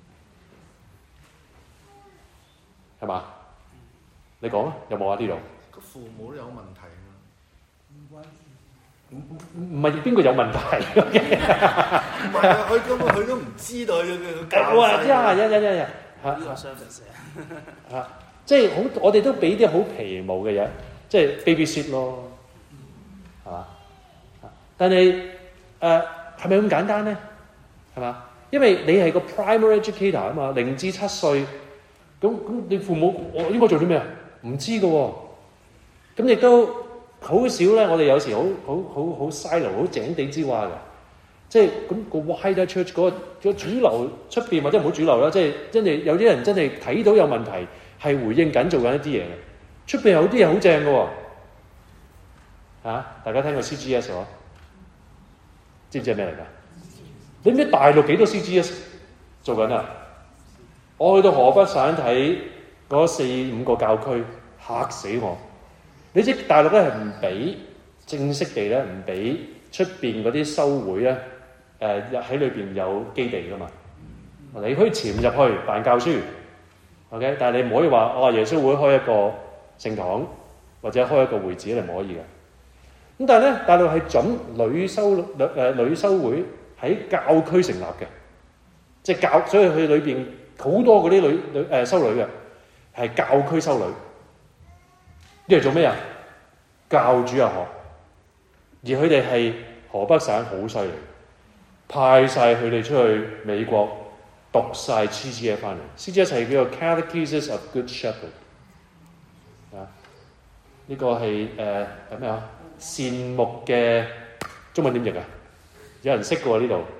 嘅，係嘛？你講啊，有冇啊？呢度？ 個父母都有問題啊嘛， 唔唔唔係邊個有問題？ 唔係啊，佢根本佢都唔知道佢佢教細。 哇！呀呀呀呀呀！嚇呢個 service 嚇，即係好，我哋都俾啲好皮毛嘅嘢，即係 baby sit 咯，係嘛？但係誒係咪咁簡單咧？係嘛？因為你係個 primary educator 啊嘛，零至七歲，咁咁你父母我應該做啲咩啊？唔知㗎喎。咁亦都好少咧，我哋有時好好好好 silo 好井底之蛙嘅，即係咁個 wider church 嗰個個主流出邊或者唔好主流啦，即係真係有啲人真係睇到有問題，係回應緊做緊一啲嘢嘅。出邊有啲嘢好正嘅喎，嚇大家聽過 C G S 喎？知唔知係咩嚟㗎？你唔知大陸幾多 C G S 做緊啊？我去到河北省睇嗰四五個教區，嚇死我！你知大陸咧係唔俾正式地咧，唔俾出邊嗰啲修會咧，誒喺裏邊有基地噶嘛？你可以潛入去辦教書 ，OK， 但係你唔可以話哦耶穌會開一個聖堂或者開一個會址，你唔可以嘅。咁但係咧，大陸係準女修女誒女修會喺教區成立嘅，即係教，所以佢裏邊好多嗰啲女女誒修女嘅係教區修女。呢係做咩啊？教主日學，而佢哋係河北省好犀利，派晒佢哋出去美國讀晒 C G S 翻嚟。C G S 係叫做 Catechism of Good Shepherd 啊，呢、這個係誒係咩啊？善牧嘅中文點譯啊？有人識嘅喎呢度？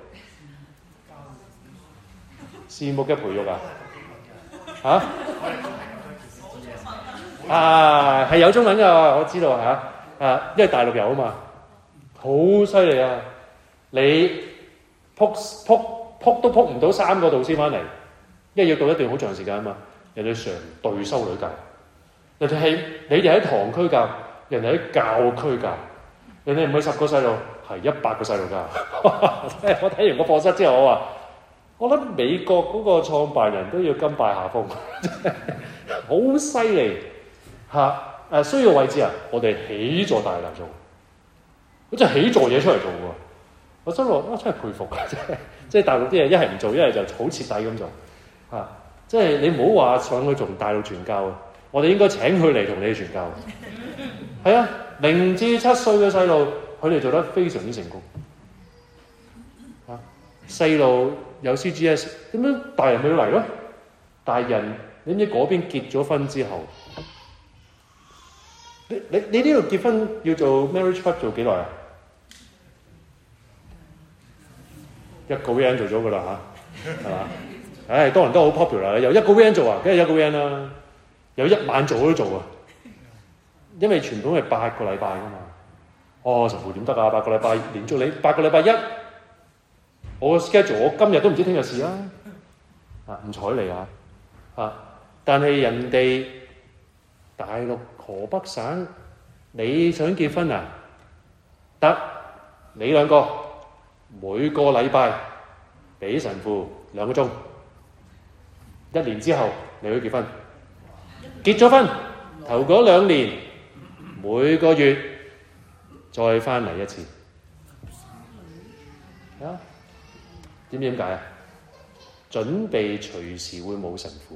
善牧嘅培育啊？嚇、啊？啊，係有中文㗎，我知道嚇。啊，因為大陸有啊嘛，好犀利啊！你撲撲撲都撲唔到三個導師翻嚟，因為要讀一段好長時間啊嘛。人哋成隊修女教，人哋係你哋喺堂區教，人哋喺教區教，人哋唔係十個細路，係一百個細路教。我睇完個課室之後，我話：我諗美國嗰個創辦人都要甘拜下風，好犀利。嚇誒需要位置啊！我哋起座大樓做，我真係起座嘢出嚟做喎。我真係我真係佩服，即係即係大陸啲嘢一係唔做，一係就好徹底咁做嚇。即係你唔好話上去同大陸傳教啊！我哋應該請佢嚟同你哋傳教。係啊，零至七歲嘅細路，佢哋做得非常之成功嚇。細路有 C G S， 點樣大人咪要嚟咯？大人你唔知嗰邊結咗婚之後。你你你呢度結婚要做 marriage prep 做幾耐啊？一個 weekend 做咗噶啦嚇，係嘛？唉，多人都好 popular，有一個 weekend 做啊，梗係一個 weekend 啦，有一晚做都做啊，因為傳統係八個禮拜噶嘛。哦，神父點得啊？八個禮拜連續你八個禮拜一，我 schedule 我今日都唔知聽日事啦，啊唔睬你啊，啊！但係人哋。 大陸河北省，你想結婚啊？得，你兩個每個禮拜俾神父兩個鐘，一年之後你去結婚。結咗婚頭嗰兩年每個月再翻嚟一次。啊？點點解啊？準備隨時會冇神父，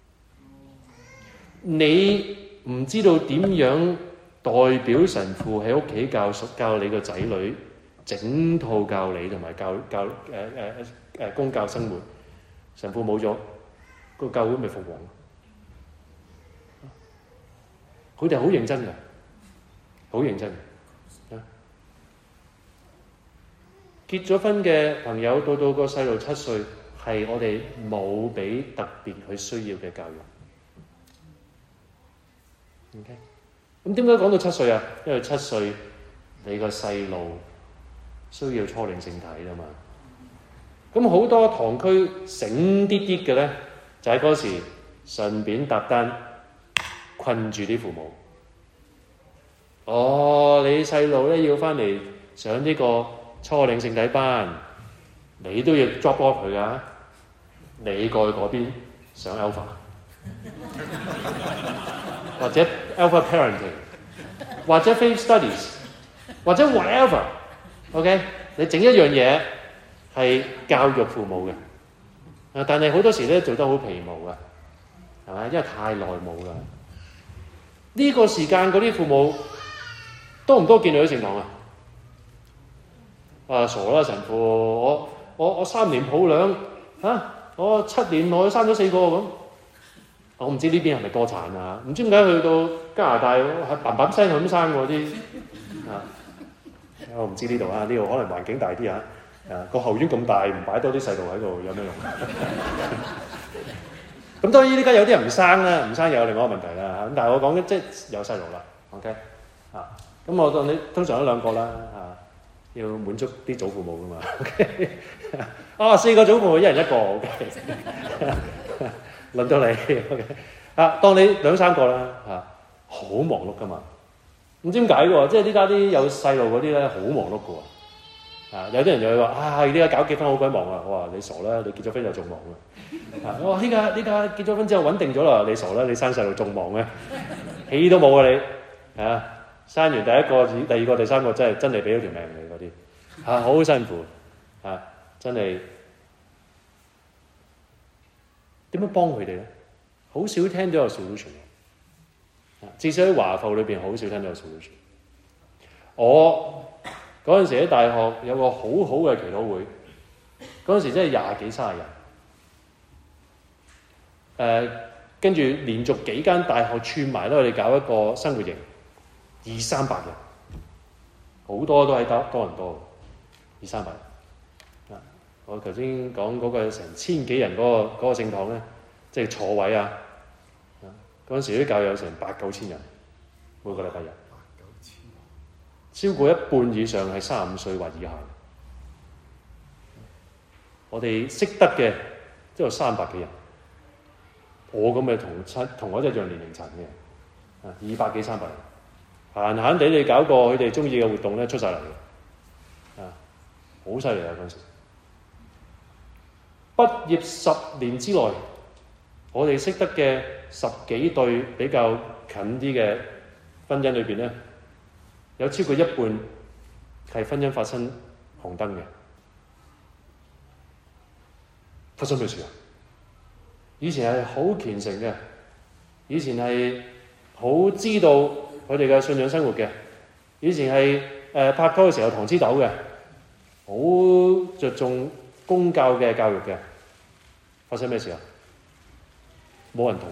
你唔知道點樣代表神父喺屋企教教你個仔女，整套教你同埋教教誒誒誒公教生活。神父冇咗，個教會咪復黃。佢哋好認真嘅，好認真嘅。結咗婚嘅朋友，到到個細路七歲，係我哋冇俾特別佢需要嘅教育。OK，咁點解講到七歲啊？因為七歲你個細路需要初領聖體啊嘛。咁好多堂區醒啲啲嘅咧，就喺嗰時順便搭單困住啲父母。哦，你細路咧要翻嚟上呢個初領聖體班，你都要 drop off 佢噶。你過去嗰邊上 Alpha， 或者 Alpha Parenting， 或者 Faith Studies， 或者 whatever。OK， 你整一樣嘢係教育父母嘅，啊！但係好多時咧做得好皮毛噶，係咪？因為太耐冇啦。呢個時間嗰啲父母多唔多見到啲聖堂啊？啊，傻啦神父！我我我三年抱兩嚇，我七年內生咗四個咁。我唔知呢邊係咪多產啊？唔知點解去到加拿大係嘭嘭聲咁生喎啲啊！我唔知呢度啊，呢度可能環境大啲啊。誒個後院咁大，唔擺多啲細路喺度有咩用？咁當然呢家有啲人唔生啦，唔生又有另外一個問題啦。咁但係我講緊即係有細路啦 ，OK 啊？咁我當你通常都兩個啦嚇，要滿足啲祖父母噶嘛 ，OK 啊四個祖父母一人一個 ，OK 輪到你 ，OK 啊？當你兩三個啦嚇，好忙碌噶嘛？唔知點解喎？即係呢家啲有細路嗰啲咧，好忙碌噶喎。啊！有啲人就會話：啊，呢家搞結婚好鬼忙啊！我話你傻啦，你結咗婚就仲忙啊！我話呢家呢家結咗婚之後穩定咗啦，你傻啦，你生細路仲忙咩？氣都冇啊你！啊，生完第一個、第二個、第三個真係真係俾咗條命你嗰啲，啊好辛苦啊！真係點樣幫佢哋咧？好少聽到有 solution 啊！至少喺華埠裏邊好少聽到有 solution。我嗰陣時喺大學有個好好嘅祈禱會，嗰陣時真係廿幾卅人，誒、呃，跟住連續幾間大學串埋咧，我哋搞一個生活營，二三百人，好多都喺多多倫多，二三百人。啊，我頭先講嗰個成千幾人嗰、嗰個嗰、嗰個聖堂咧，即係坐位啊，嗰陣時啲教友有成八九千人，每個禮拜日。超過一半以上係三十五歲或以下，我哋識得嘅都有三百幾人，我咁嘅同七同我一樣年齡層嘅，啊二百幾三百人，閒閒地你搞個佢哋中意嘅活動咧出晒嚟嘅，啊好犀利啊嗰陣時！畢業十年之內，我哋識得嘅十幾對比較近啲嘅婚姻裏邊咧。有超過一半係婚姻發生紅燈嘅，發生咩事啊？以前係好虔誠嘅，以前係好知道佢哋嘅信仰生活嘅，以前係誒、呃、拍拖嘅時候糖黐豆嘅，好着重公教嘅教育嘅，發生咩事啊？冇人同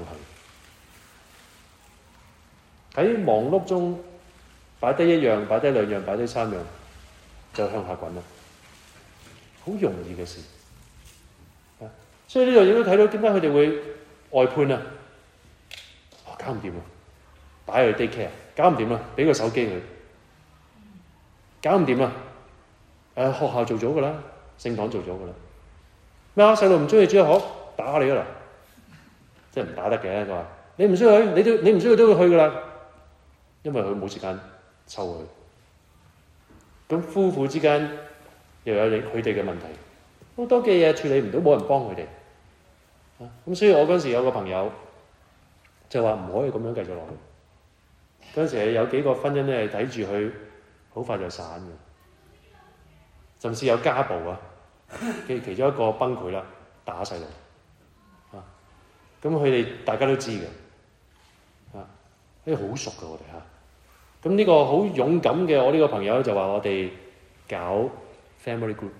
行，喺忙碌中。擺低一樣，擺低兩樣，擺低三樣，就向下滾啦。好容易嘅事，啊！所以呢度亦都睇到點解佢哋會外判啊？哦、搞唔掂啊！擺去 daycare， 搞唔掂啊！俾個手機佢，搞唔掂啊！誒、呃，學校做咗噶啦，聖堂做咗噶啦。咩啊？細路唔中意主日學，打你噶啦！即係唔打得嘅，佢話你唔需要去，你都你唔需要都要去噶啦，因為佢冇時間湊佢。咁夫婦之間又有佢哋嘅問題，好多嘅嘢處理唔到，冇人幫佢哋。咁所以我嗰時有個朋友就話唔可以咁樣繼續落去。嗰時有幾個婚姻咧，睇住佢好快就散嘅，甚至有家暴啊，其其中一個崩潰啦，打細路啊。咁佢哋大家都知嘅啊，呢好熟嘅我哋嚇。咁呢個好勇敢嘅我呢個朋友就話我哋搞 family group，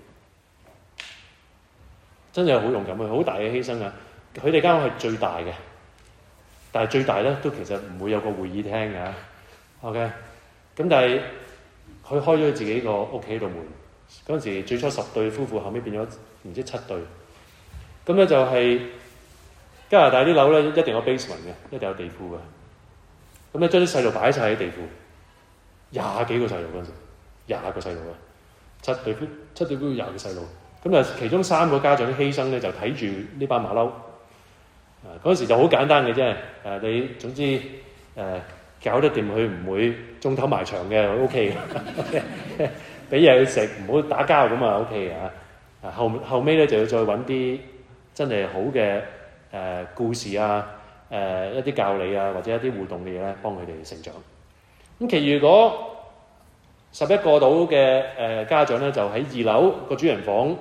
真係好勇敢嘅，好大嘅犧牲啊！佢哋間屋係最大嘅，但係最大咧都其實唔會有個會議廳嘅。OK， 咁但係佢開咗自己個屋企度門，嗰陣時最初十對夫婦，後尾變咗唔知七對。咁咧就係加拿大啲樓咧一定有 basement 嘅，一定有地庫嘅。咁咧將啲細路擺晒喺地庫。廿幾個細路嗰陣時，廿個細路啊，七對夫七對夫婦廿個細路，咁啊其中三個家長犧牲咧就睇住呢班馬騮。啊嗰陣時就好簡單嘅啫，誒你總之誒、呃、搞得掂佢唔會中頭埋牆嘅 ，O K 嘅，俾嘢佢食，唔好打交咁啊 O K 嘅嚇。啊後後尾咧就要再揾啲真係好嘅誒、呃、故事啊，誒、呃、一啲教理啊，或者一啲互動嘅嘢咧，幫佢哋成長。咁其餘嗰十一個到嘅誒家長咧，就喺二樓個主人房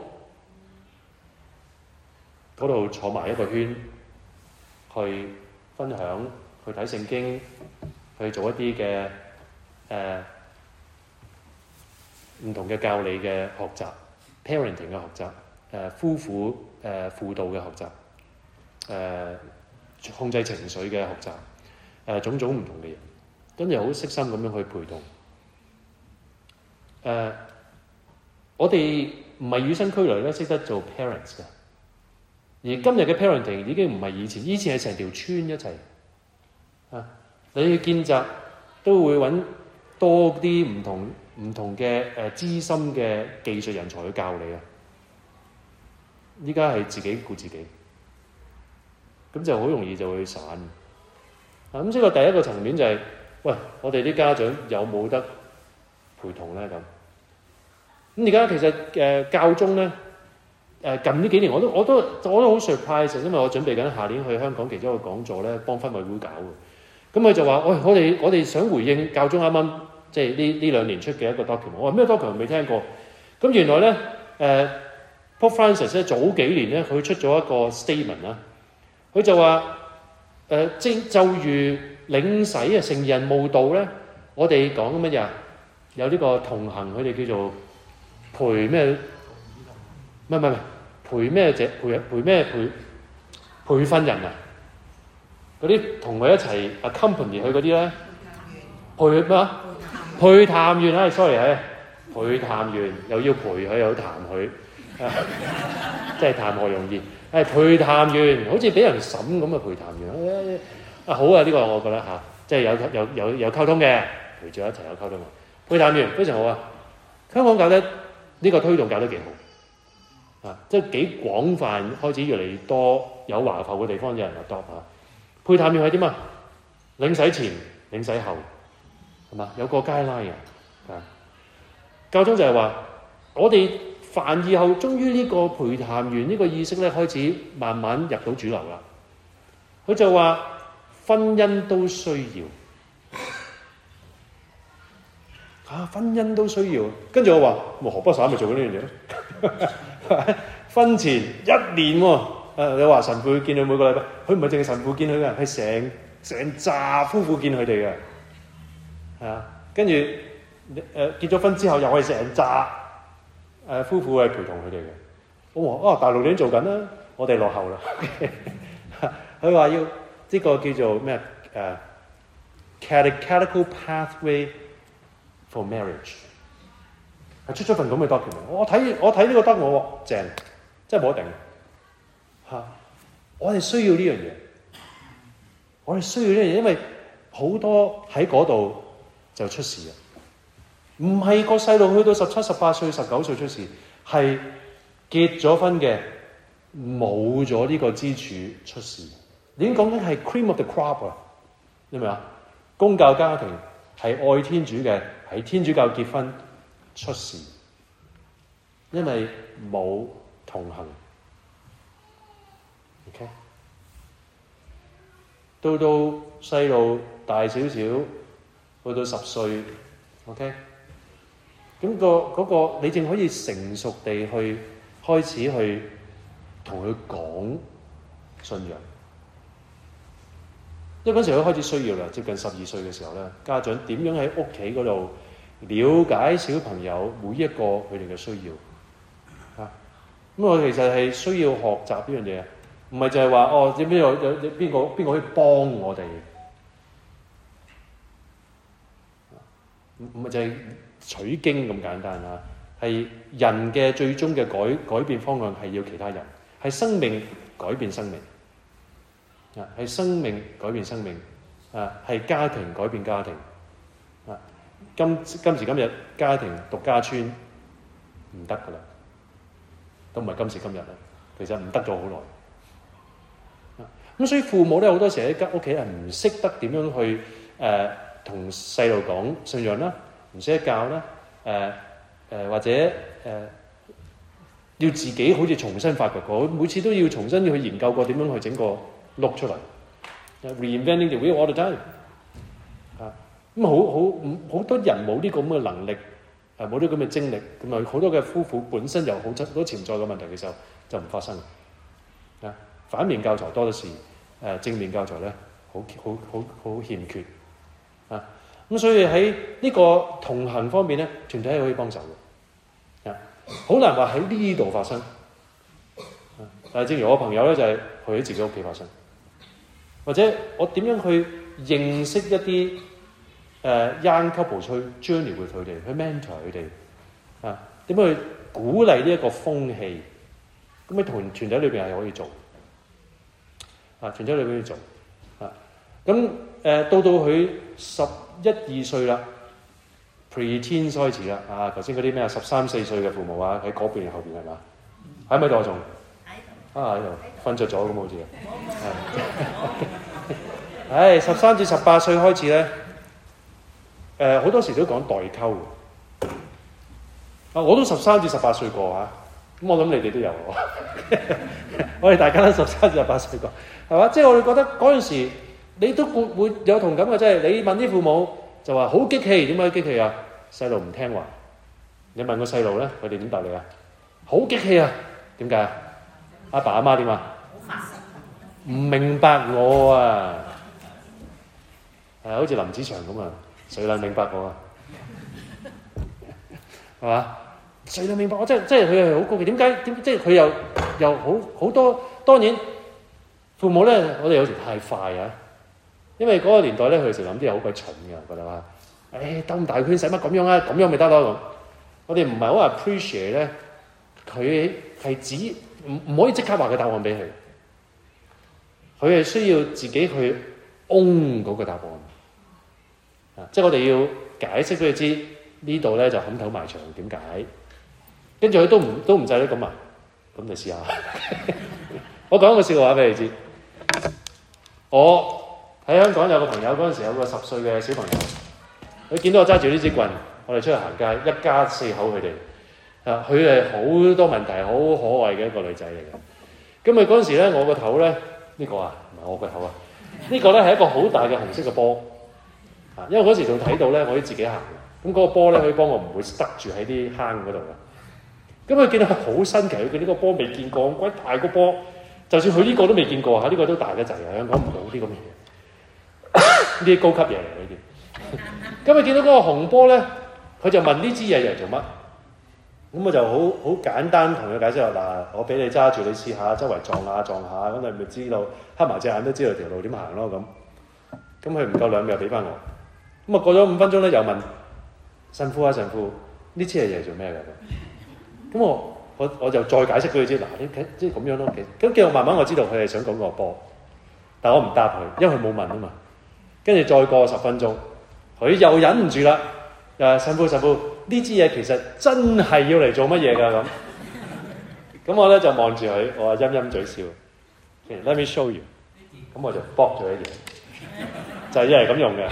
嗰度坐埋一個圈，去分享、去睇聖經、去做一啲嘅誒唔同嘅教理嘅學習、parenting 嘅學習、誒、呃、夫婦誒、呃、輔導嘅學習、誒、呃、控制情緒嘅學習、誒、呃、種種唔同嘅嘢。跟住好悉心咁樣去陪同。誒、呃，我哋唔係與生俱來咧識得做 parents 嘅，而今日嘅 parenting 已經唔係以前，以前係成條村一齊。啊，你去見習都會揾多啲唔同唔同嘅誒資深嘅技術人才去教你啊。依家係自己顧自己，咁就好容易就會散。啊，咁所以個第一個層面就係、是。喂，我哋啲家長有冇得陪同咧？咁咁而家其實誒、呃、教宗咧誒、呃、近呢幾年我都我都我都好 surprise，因為我準備緊下年去香港其中一個講座咧，幫婚委會搞嘅。咁佢就話：喂，我哋我哋想回應教宗啱啱即係呢呢兩年出嘅一個 document。我話咩 document 未聽過？咁原來咧誒、呃、Pope Francis 咧早幾年咧佢出咗一個 statement 啦，佢就話誒即就如領洗啊，成人慕道咧，我哋講乜嘢啊？有呢個同行，佢哋叫做陪咩？唔係唔係唔係陪咩者？陪陪咩？陪培訓人啊！嗰啲同佢一齊 accompany 佢嗰啲咧，陪咩啊？陪談員啊 ，sorry 係陪談員，又要陪佢又要談佢，即係談何容易？係陪談員，好似俾人審咁嘅陪談員。啊好啊！呢、這個我覺得嚇、啊，即係有有有有溝通嘅，陪住一齊有溝通嘅陪談員非常好啊！香港搞得呢、這個推動搞得幾好啊！即係幾廣泛，開始越嚟越多有華埠嘅地方有人嚟 adopt 啊！陪談員係點啊？領洗前、領洗後係嘛？有個 guideline 嘅啊！教宗就係話，我哋凡以後終於呢個陪談員呢個意識咧，開始慢慢入到主流啦。佢就話。婚姻都需要啊！婚姻都需要，跟住我話：我河北省咪做緊呢樣嘢咯？婚前一年喎、啊啊，你話神父見佢每個禮拜，佢唔係淨係神父見佢嘅，係成成紮夫婦見佢哋嘅，係啊。跟住誒結咗婚之後，又係成紮誒夫婦係陪同佢哋嘅。我話：啊，大陸已經做緊啦，我哋落後啦。佢話要。呢個叫做咩？誒、uh, catechetical pathway for marriage 係出咗份咁嘅 document。我睇我睇呢個得我正，真係冇得頂嚇、啊。我哋需要呢樣嘢，我哋需要呢樣嘢，因為好多喺嗰度就出事啊！唔係個細路去到十七、十八歲、十九歲出事，係結咗婚嘅冇咗呢個支柱出事。 已經講緊係 cream of the crop 啊，你明嘛？公教家庭係愛天主嘅，喺天主教結婚出事，因為冇同行。OK， 到到細路大少少，去到十歲 ，OK， 咁、個嗰、個你正可以成熟地去開始去同佢講信仰。因為嗰陣時佢開始需要啦，接近十二歲嘅時候咧，家長點樣喺屋企嗰度了解小朋友每一個佢哋嘅需要啊？咁我其實係需要學習呢樣嘢，唔係就係話哦，點邊有有邊個邊個可以幫我哋？唔唔係就係取經咁簡單啊！係人嘅最終嘅改改變方向係要其他人，係生命改變生命。啊，係生命改變生命，啊，係家庭改變家庭，啊，今今時今日家庭獨家村唔得噶啦，都唔係今時今日啦，其實唔得咗好耐。咁所以父母咧好多時喺間屋企係唔識得點樣去誒同細路講信仰啦，唔識得教啦，誒誒或者誒、呃、要自己好似重新發掘過，每次都要重新去研究過點樣去整個碌出嚟 ，reinventing the wheel all the time 啊！咁好好好多人冇呢個咁嘅能力，誒冇啲咁嘅精力，咁啊好多嘅夫婦本身有好多潛在嘅問題嘅時候就唔發生啊！反面教材多的是，誒正面教材咧好好好好欠缺啊！咁所以喺呢個同行方面咧，團體係可以幫手嘅啊！好難話喺呢度發生，啊、但係正如我朋友咧就係佢喺自己屋企發生。或者我點樣去認識一啲誒 young couple 去 journey with 佢哋，去 mentor 佢哋啊？點樣去鼓勵呢一個風氣？咁喺同團體裏邊係可以做啊！團體裏邊可以做啊！咁誒、呃、到到佢十一二歲啦 ，pre-teens 開始啦啊！頭先嗰啲咩啊，十三四歲嘅父母啊，喺嗰邊後邊係嘛？喺咪度啊仲？啊喺度瞓着咗咁好似啊！唉，十三至十八歲開始咧，誒、呃、好多時都講代溝啊！我都十三至十八歲過嚇，咁我諗你哋都有喎。我哋大家都十三至十八歲過，係嘛？即係我哋覺得嗰陣時，你都會會有同感嘅，即係你問啲父母就話好激氣，點解激氣啊？細路唔聽話。你問個細路咧，佢哋點答你啊？好激氣啊！點解啊？阿爸阿媽點啊？唔明白我啊！係好似林子祥咁啊，誰能明白我啊？係嘛？誰能明白我？即係即係佢係好高嘅。點解？點即係佢又又好好多？當然父母咧，我哋有時太快啊！因為嗰個年代咧，佢哋成日諗啲嘢好鬼蠢嘅，覺得話誒兜咁大圈使乜咁樣啊？咁樣咪得咯咁。我哋唔係好 appreciate 咧，佢係指。唔唔可以即刻話個答案俾佢，佢係需要自己去 own 嗰個答案啊！即係我哋要解釋俾佢知呢度咧就冚頭埋牆點解，跟住佢都唔都唔制咧咁啊！咁你試下，我講個笑話俾你知。我喺香港有個朋友嗰陣時有個十歲嘅小朋友，佢見到我揸住呢支棍，我哋出去行街，一家四口佢哋。啊！佢係好多問題，好可愛嘅一個女仔嚟嘅。咁佢嗰陣時咧，我個頭咧呢、呢個啊，唔係我個頭啊，呢個咧係一個好大嘅紅色嘅波啊！因為嗰時仲睇到咧，我可以自己行嘅。咁嗰個波咧可以幫我唔會塞住喺啲坑嗰度嘅。咁佢見到佢好新奇，佢見呢個波未見過咁鬼大個波，就算佢呢個都未見過嚇，呢、呢個都大得滯啊！香港唔到啲咁嘅嘢，呢啲高級嘢嚟呢啲。咁佢見到嗰個紅波咧，佢就問呢支嘢嚟做乜？咁我就好好簡單同佢解釋話嗱，我俾你揸住，你試下周圍撞下撞下，咁你咪知道黑埋隻眼都知道條路點行咯咁。咁佢唔夠兩秒俾翻我。咁啊過咗五分鐘咧，又問神父啊神父，呢支係嘢做咩嘅？咁我我我就再解釋俾佢知嗱，你即係咁樣咯。咁結果慢慢我知道佢係想講個波，但我唔答佢，因為佢冇問啊嘛。跟住再過十分鐘，佢又忍唔住啦。誒神父神父，呢支嘢其實真係要嚟做乜嘢㗎咁？咁我咧就望住佢，我話陰陰嘴笑。Let me show you。 咁我就卜咗一嘢，就係因為咁用嘅。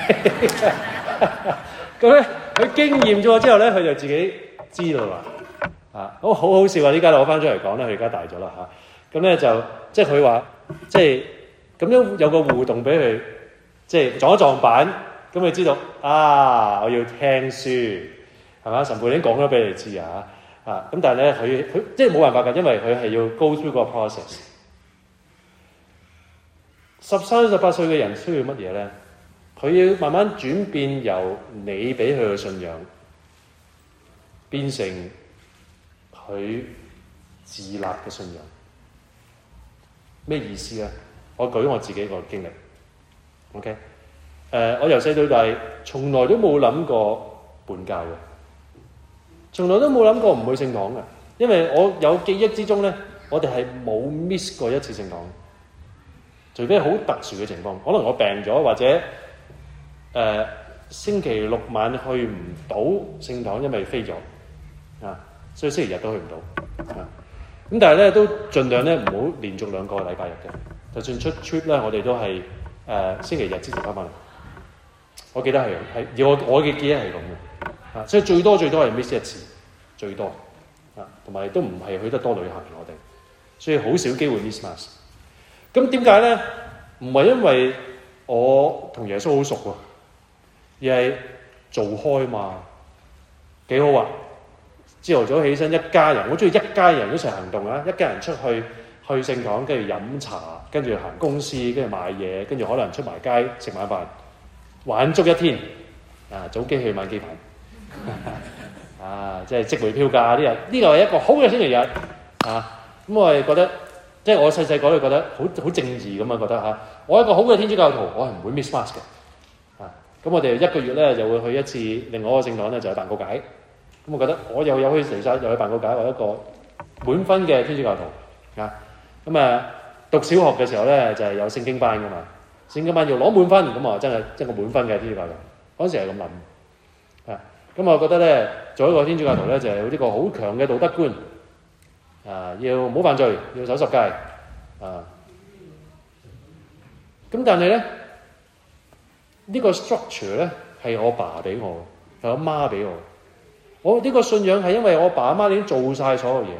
咁咧，佢經驗咗之後咧，佢就自己知道啦。啊，好好好笑啊！呢家攞翻出嚟講咧，佢而家大咗啦嚇。咁咧就即係佢話，即係咁樣有個互動俾佢，即係撞一撞板，咁佢知道啊，我要聽書係嘛？神父已經講咗俾你知啊啊！咁但係咧，佢佢即係冇辦法㗎，因為佢係要 go through 個 process。十三、十八歲嘅人需要乜嘢咧？佢要慢慢轉變由你俾佢嘅信仰，變成佢自立嘅信仰。咩意思咧？我舉我自己個經歷。OK，誒、呃，我由細到大，從來都冇諗過叛教嘅，從來都冇諗過唔去聖堂嘅，因為我有記憶之中咧，我哋係冇 miss 過一次聖堂，除非好特殊嘅情況，可能我病咗或者誒、呃、星期六晚去唔到聖堂，因為飛咗啊，所以星期日都去唔到啊。咁但係咧都盡量咧唔好連續兩個禮拜日嘅，就算出 trip 咧，我哋都係誒、呃、星期日之前翻返嚟。我記得係係，而我我嘅記憶係咁嘅啊，所以最多最多係 miss 一次，最多啊，同埋都唔係去得多旅行我哋，所以好少機會 miss mass。咁點解咧？唔係因為我同耶穌好熟喎，而係做開嘛，幾好啊！朝頭早起身，一家人，我中意一家人一齊行動啊！一家人出去去聖堂，跟住飲茶，跟住行公司，跟住買嘢，跟住可能出埋街食晚飯，玩足一天啊！早機去晚機返啊！即係即回票價呢日，呢個係一個好嘅星期日啊！咁我係覺得，即係我細細個都覺得好好正義咁啊！覺得嚇，我係一個好嘅天主教徒，我係唔會 miss mass 嘅啊！咁我哋一個月咧就會去一次另外一個聖堂咧，就係辦告解。咁我覺得我又有去彌撒，又去辦告解，我一個滿分嘅天主教徒啊！咁啊，讀小學嘅時候咧就係、是、有聖經班噶嘛，聖經班要攞滿分，咁啊真係真係個滿分嘅天主教徒。嗰陣時係咁諗啊！咁我覺得咧，做一個天主教徒咧就係有呢個好強嘅道德觀啊，要唔好犯罪，要守十戒啊！咁但係咧，呢、這個 structure 咧係我爸俾我，係我媽俾我。我呢個信仰係因為我爸阿媽已經做晒所有嘢，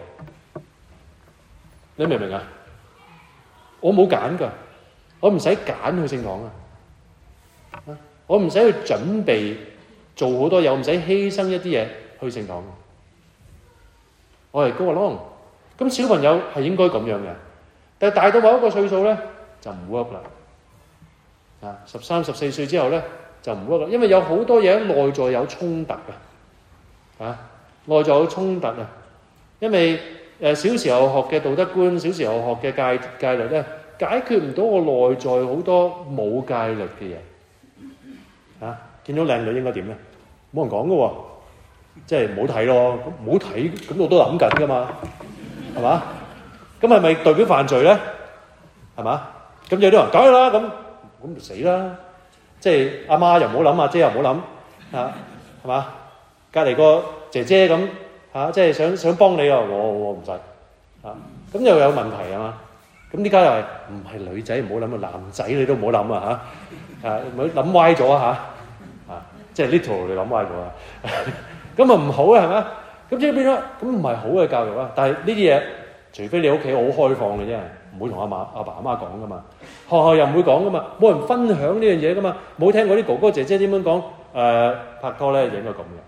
你明唔明啊？我冇揀㗎，我唔使揀去聖堂啊！我唔使去準備做好多嘢，我唔使犧牲一啲嘢去聖堂。我係 go along。咁小朋友係應該咁樣嘅，但係大到某一個歲數咧就唔 work 啦。啊，十三、十四歲之後咧就唔 work 啦，因為有好多嘢內在有衝突嘅。啊，內在有衝突啊！因為誒、呃、小時候學嘅道德觀，小時候學嘅戒戒律咧，解決唔到我內在好多冇戒律嘅嘢。啊，見到靚女應該點咧？冇人講㗎喎，即係唔好睇咯。咁唔好睇，咁我都諗緊㗎嘛，係嘛？咁係咪代表犯罪咧？係嘛？咁有啲人梗係啦，咁咁就死啦！即係阿媽又唔好諗，阿姐又唔好諗，啊，係嘛？隔離個姐姐咁嚇、啊，即係想想幫你啊！我我唔使啊，咁又有問題啊嘛。咁呢家又係唔係女仔唔好諗啊，男仔你都唔好諗啊嚇啊！唔好諗歪咗啊嚇啊！即係 little 你諗歪咗啊，咁啊唔好啊係咪？咁即係變咗咁唔係好嘅教育啊。但係呢啲嘢，除非你屋企好開放嘅啫，唔會同阿媽阿爸阿媽講噶嘛。學校又唔會講噶嘛，冇人分享呢樣嘢噶嘛。冇聽過啲哥哥姐姐點樣講誒拍拖咧，應該咁嘅。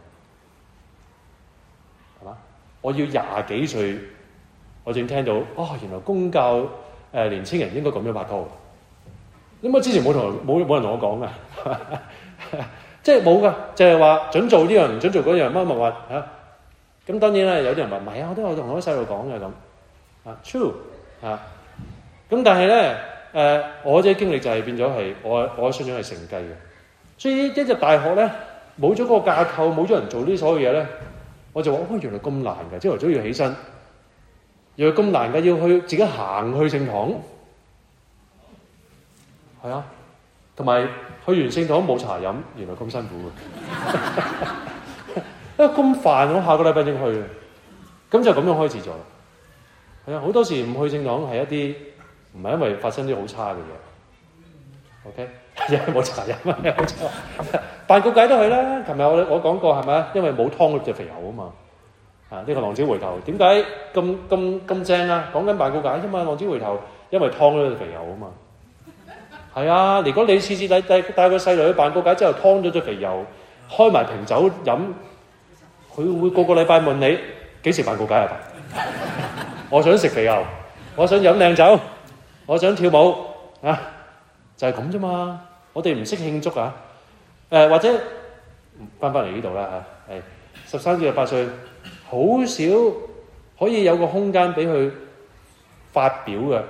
我要廿幾歲，我正聽到哦，原來公教誒、呃、年青人應該咁樣拍拖。點解之前冇同冇冇人同我講㗎？即係冇㗎，就係話準做呢樣唔準做嗰樣，乜乜話嚇。咁當然啦，有啲人話唔係啊，我都有同我啲細路講嘅咁啊 ，true 啊。咁但係咧誒，我嘅經歷就係變咗係我我信仰係承繼嘅，所以一入大學咧冇咗個架構，冇咗人做呢所有嘢咧。我就話：哦，原來咁難㗎！朝頭早要起身，原來咁難㗎，要去自己行去聖堂，係啊，同埋去完聖堂冇茶飲，原來咁辛苦嘅，因為咁煩，我下個禮拜先去，咁就咁樣開始咗。係啊，好多時唔去聖堂係一啲唔係因為發生啲好差嘅嘢。OK， 因為冇茶飲啊，冇錯。辦告解都係啦。琴日我我講過係咪啊？因為冇湯嗰隻肥牛啊嘛。啊，呢、這個浪子回頭點解咁咁咁正啊？講緊辦告解啫嘛。浪子回頭因為湯嗰隻肥牛啊嘛。係啊，如果你次次帶帶帶個細路去辦告解之後湯咗隻肥牛，開埋瓶酒飲，佢會個個禮拜問你幾時辦告解啊？我想食肥牛，我想飲靚酒，我想跳舞啊，就係咁啫嘛。我哋唔識慶祝啊。誒、呃、或者翻返嚟呢度啦嚇，係十三至十八歲，好少可以有個空間俾佢發表嘅。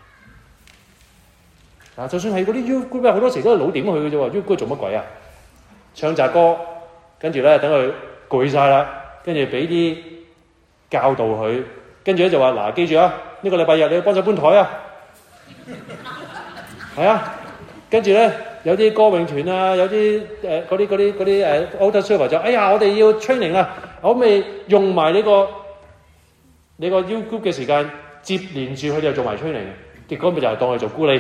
嗱，就算係嗰啲 youth group 好多時都係老點去嘅啫喎。youth group 做乜鬼啊？唱扎歌，跟住咧等佢攰晒啦，跟住俾啲教導佢，跟住咧就話嗱，記住啊，呢、這個禮拜日你要幫手搬台啊，係啊，跟住咧有啲歌詠團啊，有啲誒嗰啲嗰啲嗰啲誒 altar server 就哎呀，我哋要 training 啦，可唔可以用埋呢、這個你個 youth group 嘅時間接連住佢哋就做埋 training， 結果咪就係當佢做咕喱。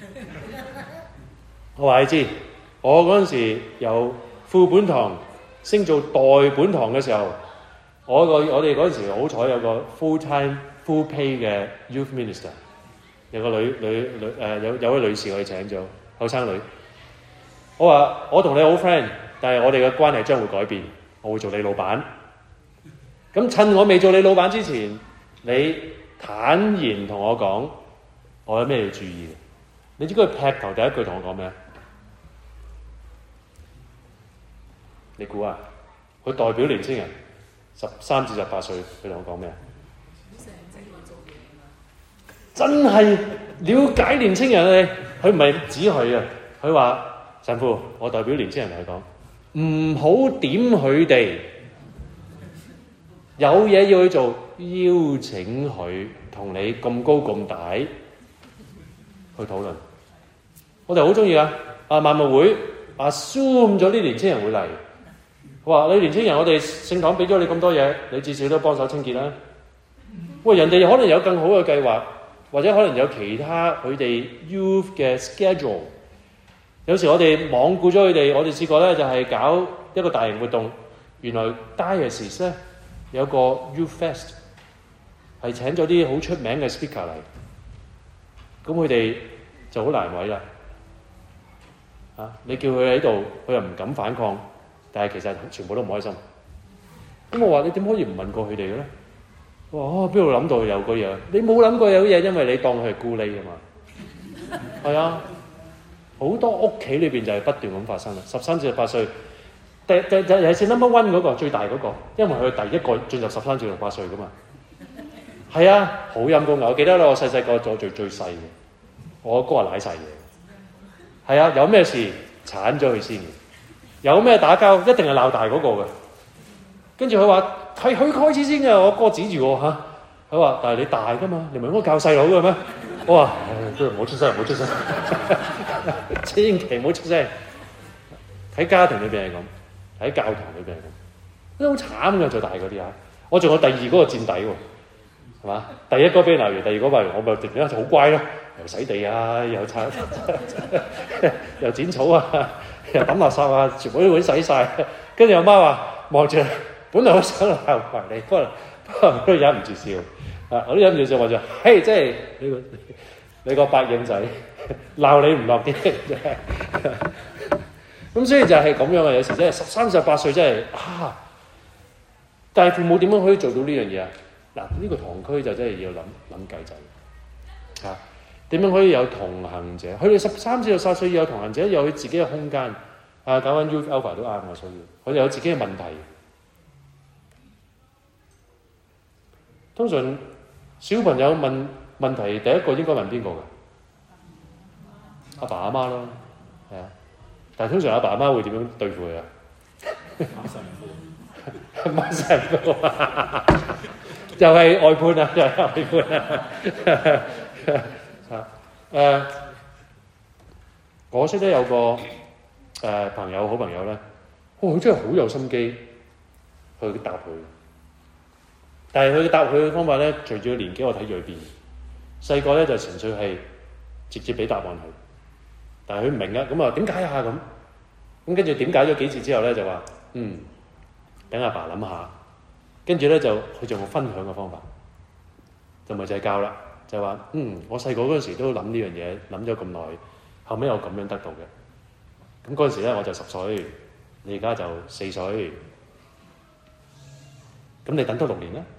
我話你知，我嗰陣時由副本堂升做代本堂嘅時候，我個我哋嗰陣時好彩有個 full time full pay 嘅 youth minister， 有個女女女誒、呃、有有位女士我哋請咗後生女。我話我同你好 friend， 但係我哋嘅關係將會改變，我會做你老闆。咁趁我未做你老闆之前，你坦然同我講，我有咩要注意嘅？你知佢劈頭第一句同我講咩？你估啊？佢代表年青人十三至十八歲，佢同我講咩？真係了解年青人啊！佢唔係指佢啊，佢話神父，我代表年青人嚟講，唔好點佢哋，有嘢要去做，邀請佢同你咁高咁大去討論。我哋好中意啊！啊萬牧會 assume 咗啲年青人會嚟。話你年青人，我哋聖堂俾咗你咁多嘢，你至少都幫手清潔啦。喂，人哋可能有更好嘅計劃，或者可能有其他佢哋 youth 嘅 schedule。有時我哋罔顧咗佢哋，我哋試過咧就係搞一個大型活動，原來 diocese 咧有個 youth fest 係請咗啲好出名嘅 speaker 嚟，咁佢哋就好難為啦。啊，你叫佢喺度，佢又唔敢反抗。但係其實全部都唔開心。咁我話你點可以唔問過佢哋嘅咧？我話哦，邊度諗到有嗰樣？你冇諗過有嘢，因為你當佢係咕喱啊嘛。係啊，好多屋企裏邊就係不斷咁發生啦。十三至十八歲，第第第係先 number one 嗰個最大嗰個，因為佢第一個進入十三至十八歲噶嘛。係啊，好陰功啊！我記得啦，我細細個做最最細嘅，我哥話舐晒嘢。係啊，有咩事鏟咗佢先。有咩打交一定係鬧大嗰個嘅，跟住佢話係佢開始先嘅，我哥指住我嚇，佢話但係你大㗎嘛，你唔係應該教細佬嘅咩？我話不如唔好出聲，唔好出聲，千祈唔好出聲。喺家庭裏邊係咁，喺教堂裏邊係咁，都好慘嘅做大嗰啲啊！我仲有第二嗰個墊底喎，係嘛？第一個俾鬧完，第二個鬧完，我咪突然間就好乖咯，又洗地啊，又擦，又剪草啊。又抌垃圾啊！全部都會洗晒。跟住阿媽話望住，本來好想鬧埋你，不過不過都忍唔住笑。啊，我都忍唔住笑，話就嘿，即係你個你個白影仔鬧你唔落啲啫。咁所以就係咁樣啊！有時真係十三十八歲真係啊，但係父母點樣可以做到呢樣嘢啊？嗱，呢個堂區就真係要諗諗計仔啊！點樣可以有同行者？佢哋十三至到十歲有同行者，有佢自己嘅空間。啊，搞緊 Youth Alpha 都啱我，所以佢哋有自己嘅問題。通常小朋友問問題，第一個應該問邊個㗎？阿爸阿媽咯，係啊。但係通常阿爸阿媽會點樣對付佢啊？馬神父，又係外判啊！又係外判啊！啊，誒，我識得有個誒、呃、朋友，好朋友咧，哦，佢真係好有心機去答佢，但係佢答佢嘅方法咧，隨住佢年紀，我睇住佢變。 細個咧就純粹係直接俾答案佢，但係佢唔明啊，咁啊點解啊咁？咁跟住點解咗幾次之後咧就話嗯，等阿爸諗下，跟住咧就佢就用分享嘅方法，就咪就係教啦，就話嗯我細個嗰陣時都諗呢樣嘢，諗咗咁耐，後尾我咁樣得到嘅。咁嗰陣時咧我就十歲，你而家就四歲，咁你等多六年啦。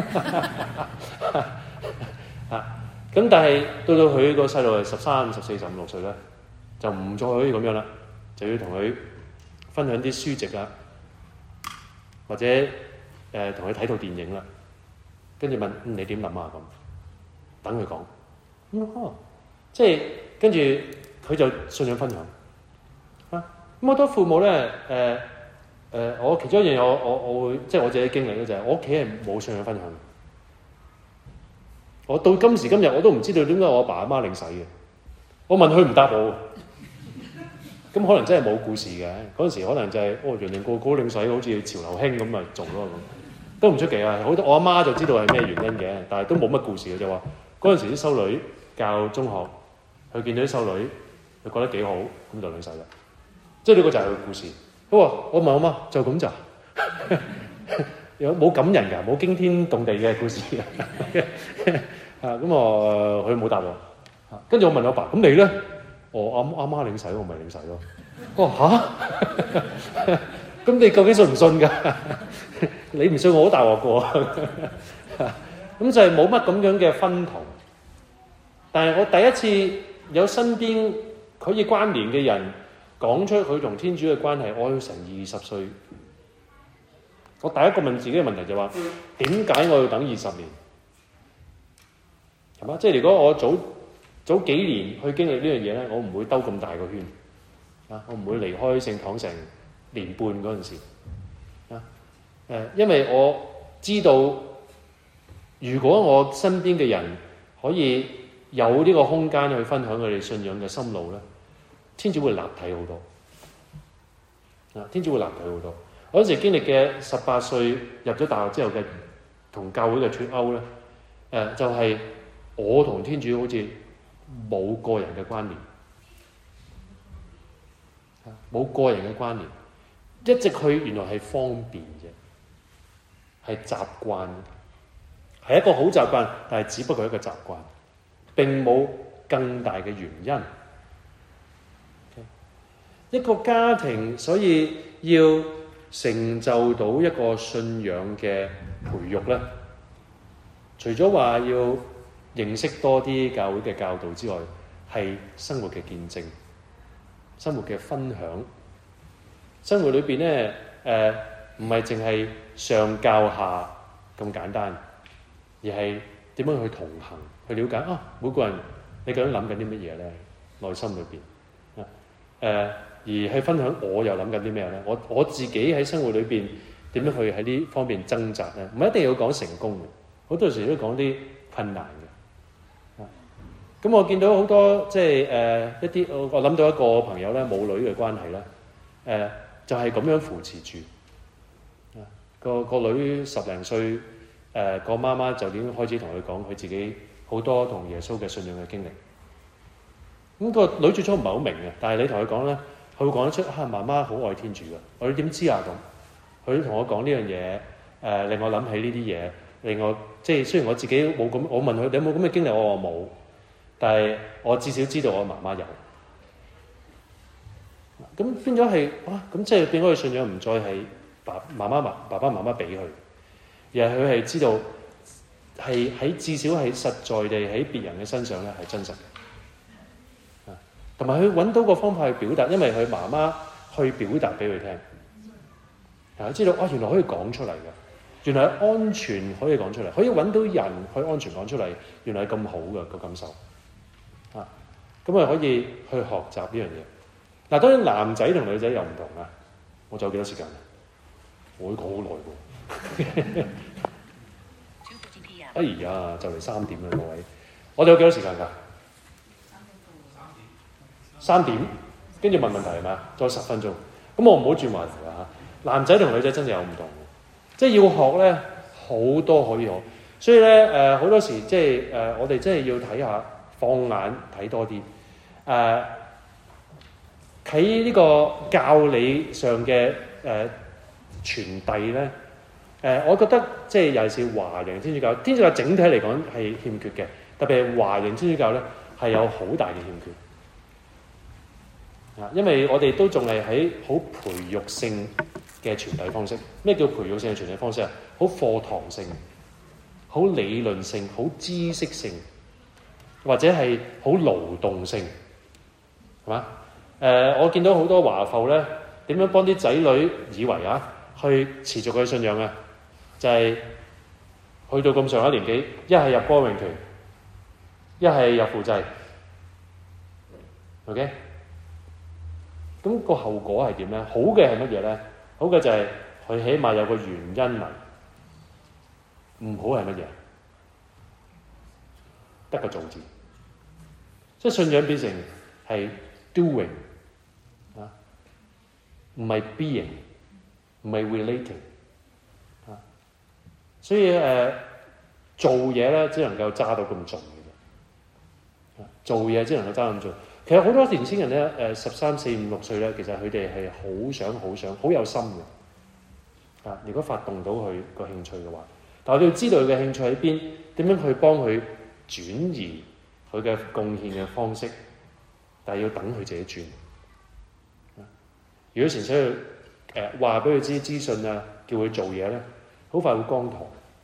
啊！咁但係到到佢個細路係十三、十四、十五六歲咧，就唔再可以咁樣啦，就要同佢分享啲書籍啦，或者誒同佢睇套電影啦，跟住問、嗯、你點諗啊咁，等佢講，咁、嗯、啊，即係跟住佢就信仰分享啊。咁好多父母咧誒誒，我其中一樣嘢我我我會即係我自己經歷咧就係、是、我屋企係冇信仰分享。我到今時今日我都唔知道點解我阿爸阿媽領洗嘅，我問佢唔答我，咁可能真係冇故事嘅。嗰陣時可能就係、是、哦，人人個個領洗，好似潮流興咁咪做咯咁，都唔出奇啊！好多我阿媽就知道係咩原因嘅，但係都冇乜故事嘅，就話嗰陣時啲修女教中學，佢見到啲修女，佢覺得幾好，咁就領洗啦。即係呢個就係佢故事。佢話我問我媽就咁咋？有冇感人㗎？冇驚天動地嘅故事㗎？啊咁我佢冇答我。跟住我問我爸：咁你咧？我阿阿媽領洗，我咪領洗咯。我話吓？咁你究竟信唔信㗎？你唔信我好大鑊㗎。咁就係冇乜咁樣嘅分同。但係我第一次有身邊可以關聯嘅人講出佢同天主嘅關係，我要成二十歲。我第一個問自己嘅問題就話：點解我要等二十年？係嘛？即係如果我早早幾年去經歷呢樣嘢咧，我唔會兜咁大個圈啊！我唔會離開聖堂成年半嗰陣時啊誒，因為我知道，如果我身邊嘅人可以有呢個空間去分享佢哋信仰嘅心路咧，天主會立體好多啊！天主會立體好多。嗰陣時經歷嘅十八歲入咗大學之後嘅同教會嘅脫鈎咧，誒、呃、就係、是、我同天主好似冇個人嘅關聯，冇個人嘅關聯，一直去原來係方便嘅，係習慣，係一個好習慣，但係只不過係一個習慣，並冇更大嘅原因。Okay? 一個家庭所以要成就到一個信仰嘅培育咧，除咗話要認識多啲教會嘅教導之外，係生活嘅見證、生活嘅分享。生活裏邊咧，誒唔係淨係上教下咁簡單，而係點樣去同行、去了解啊每個人你究竟諗緊啲乜嘢咧？內心裏邊啊誒。而去分享，我又諗緊啲咩咧？我我自己喺生活裏邊點樣去喺呢方面掙扎咧？唔一定要講成功嘅，好多時都講啲困難嘅。咁、啊、我見到好多即係誒、呃、一啲，我我諗到一個朋友咧，母女嘅關係咧，誒、呃、就係、是、咁樣扶持住。啊，個個女十零歲，誒、呃、個媽媽就已經開始同佢講佢自己好多同耶穌嘅信仰嘅經歷。咁、那個女最初唔係好明嘅，但係你同佢講咧。佢會講得出啊！媽媽好愛天主㗎，我哋點知啊咁？佢同我講呢樣嘢，誒、呃、令我諗起呢啲嘢，令我即係雖然我自己冇咁，我問佢你有冇咁嘅經歷，我話冇，但係我至少知道我媽媽有。咁變咗係啊！咁即係變咗佢信仰唔再係爸媽媽爸爸媽媽俾佢，而係佢係知道係喺至少係實在地喺別人嘅身上咧係真實嘅。同埋佢揾到個方法去表達，因為佢媽媽去表達俾佢聽，啊，知道啊，原來可以講出嚟嘅，原來安全可以講出嚟，可以揾到人去安全講出嚟，原來係咁好嘅個感受，啊，咁啊可以去學習呢樣嘢。嗱，當然男仔同女仔又唔同啊。我仲有幾多時間啊？我講好耐喎。哎呀，就嚟三點啦，各位，我哋有幾多時間㗎？三點，跟住問問題係咪啊？再十分鐘，咁我唔好轉話題啦嚇。男仔同女仔真係有唔同嘅，即係要學咧好多可以學。 所以咧誒好多時即係誒我哋真係要睇下放眼睇多啲誒喺呢個教理上嘅誒、呃、傳遞咧誒，我覺得即係尤其是華人天主教，天主教整體嚟講係欠缺嘅，特別係華人天主教咧係有好大嘅欠缺。啊，因為我哋都仲係喺好培育性嘅傳遞方式。咩叫培育性嘅傳遞方式啊？好課堂性、好理論性、好知識性，或者係好勞動性，係嘛？誒、呃，我見到好多華埠咧，點樣幫啲仔女以為啊，去持續佢信仰啊，就係、是、去到咁上下年紀，一係入歌詠團，一係入輔祭 ，OK？咁個後果係點咧？好嘅係乜嘢咧？好嘅就係佢起碼有個原因嚟。唔好係乜嘢？得個做字。即係信仰變成係 doing 啊，唔係 being，唔係 relating 啊。所以誒、呃，做嘢咧只能夠揸到咁盡嘅啫。做嘢只能夠揸咁盡。其實好多年輕人咧，誒十三四五六歲咧，其實佢哋係好想、好想、好有心嘅。啊，如果發動到佢個興趣嘅話，但係我哋要知道佢嘅興趣喺邊，點樣去幫佢轉移佢嘅貢獻嘅方式，但係要等佢自己轉。如果純粹去誒話俾佢知資訊啊，叫佢做嘢咧，好快會光堂。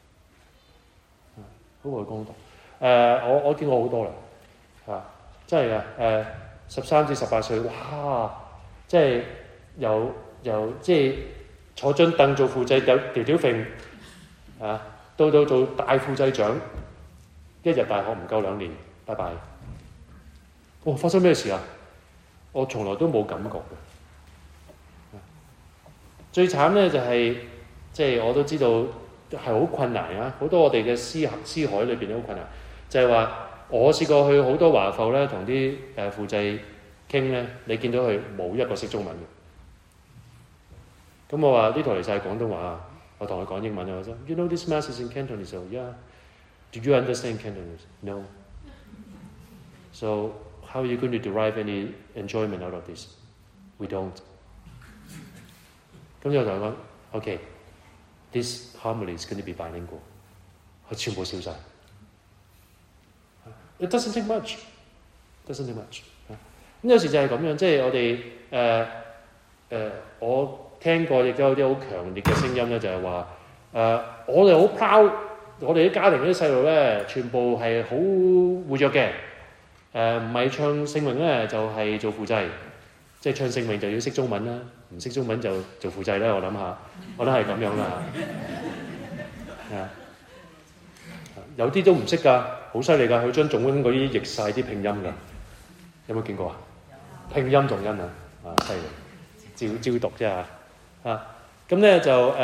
好快會光堂。誒、呃，我我見過好多啦，啊！真係噶，誒十三至十八歲，哇！即係由由即係坐張凳做輔祭，有條條揈啊，到到做大輔祭長，一日大學唔夠兩年，拜拜。哇！發生咩事啊？我從來都冇感覺嘅。最慘咧就係、是，即係我都知道係好困難啊！好多我哋嘅思思海裏邊都好困難，就係、是、話。我試過去好多華埠咧，同啲誒輔祭傾咧，你見到佢冇一個識中文嘅。咁我話呢台嚟晒廣東話，我同佢講英文啊，我話 You know this mass is in Cantonese? So yeah. Do you understand Cantonese? No. So how are you going to derive any enjoyment out of this? We don't. 咁之後同佢講 OK, this homily is going to be bilingual. 佢全部笑晒。It doesn't take much. Doesn't take much. 咁有時就係咁樣，即係我哋誒誒，我聽過亦都有啲好強烈嘅聲音咧，就係話誒，我哋好 proud，我哋啲家庭啲細路咧，全部係好活躍嘅。誒唔係唱聖詠咧，就係、是、做輔祭，即係唱聖詠就要識中文啦，唔識中文就做輔祭啦。我諗下，我覺得係咁樣啦。啊！有啲都唔識㗎，好犀利㗎！佢將中文嗰啲譯晒啲拼音㗎，有冇見過啊？拼音重音啊，啊犀利，照照讀啫嚇啊！咁咧就誒，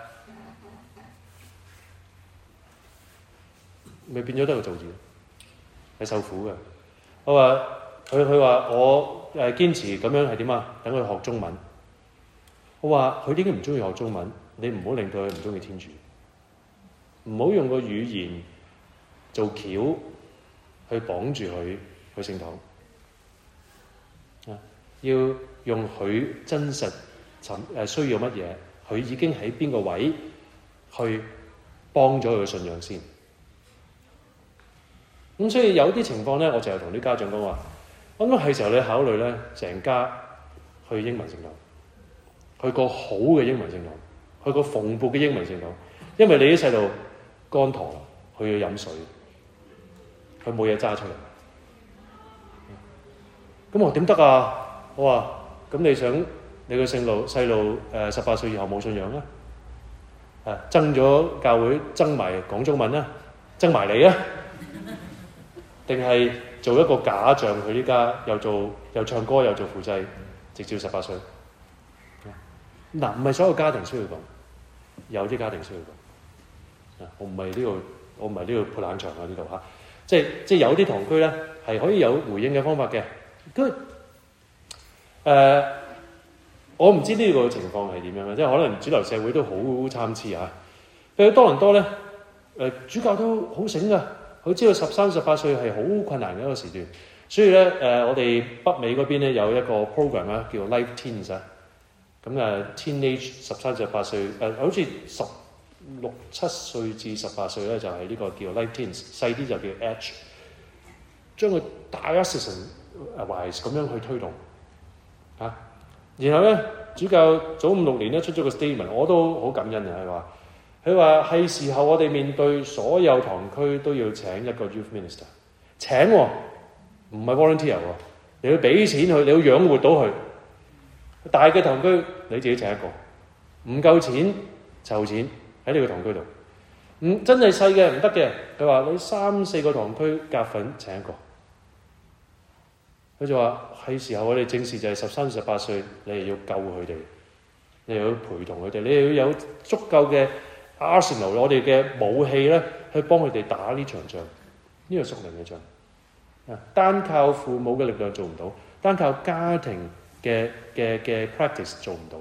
咪、呃、變咗得個造字，係受苦嘅。我話佢佢話我誒堅持咁樣係點啊？等佢學中文。我話佢點解唔中意學中文？你唔好令到佢唔中意天主，唔好用個語言做橋去綁住佢去聖堂啊！要用佢真實尋誒需要乜嘢，佢已經喺邊個位去幫咗佢嘅信仰先。咁所以有啲情況咧，我就係同啲家長講話，我諗係時候你考慮咧，成家去英文聖堂，去個好嘅英文聖堂，去個蓬勃嘅英文聖堂，因為你啲細路乾堂，佢要飲水。佢冇嘢揸出嚟，咁我點得啊？我話咁你想你個細路細路誒十八歲以後冇信仰啊？誒憎咗教會，憎埋講中文啊，憎埋你啊？定係做一個假象？佢呢家又做又唱歌又做輔祭，直至十八歲。嗱，唔係所有家庭需要咁，有啲家庭需要咁。啊，我唔係呢個，我唔係呢個潑冷場啊！呢度嚇。即係即係有啲堂區咧係可以有回應嘅方法嘅。Good。誒，我唔知呢個情況係點樣嘅，即係可能主流社會都好參差啊。譬如多倫多咧， 誒主教都好醒㗎，佢知道十三、十八歲係好困難嘅一個時段，所以咧誒、呃、我哋北美嗰邊咧有一個 program 啊，叫 Life Teens 啊，咁誒 teenage 十三、十八歲誒、呃，好似十六七歲至十八歲咧就係、是、呢個叫 Life Teens， 細啲就叫 Edge， 將佢 diocesan wise 咁樣去推動啊，然後咧主教早五六年咧出咗個 statement， 我都好感恩嘅，係話。佢話係時候我哋面對所有堂區都要請一個 youth minister， 請喎、哦，唔係 volunteer 喎，你要俾錢佢，你要養活到佢。大嘅堂區你自己請一個，唔夠錢籌錢喺呢個堂區度。唔真係細嘅唔得嘅，佢話你三四個堂區夾份請一個。佢就話係時候我哋正視就係十三十八歲，你係要救佢哋，你又要陪同佢哋，你又要有足夠嘅Arsenal 我哋嘅武器咧，去幫佢哋打呢場仗，呢、這個屬靈嘅仗。啊，單靠父母嘅力量做唔到，單靠家庭嘅嘅嘅 practice 做唔到。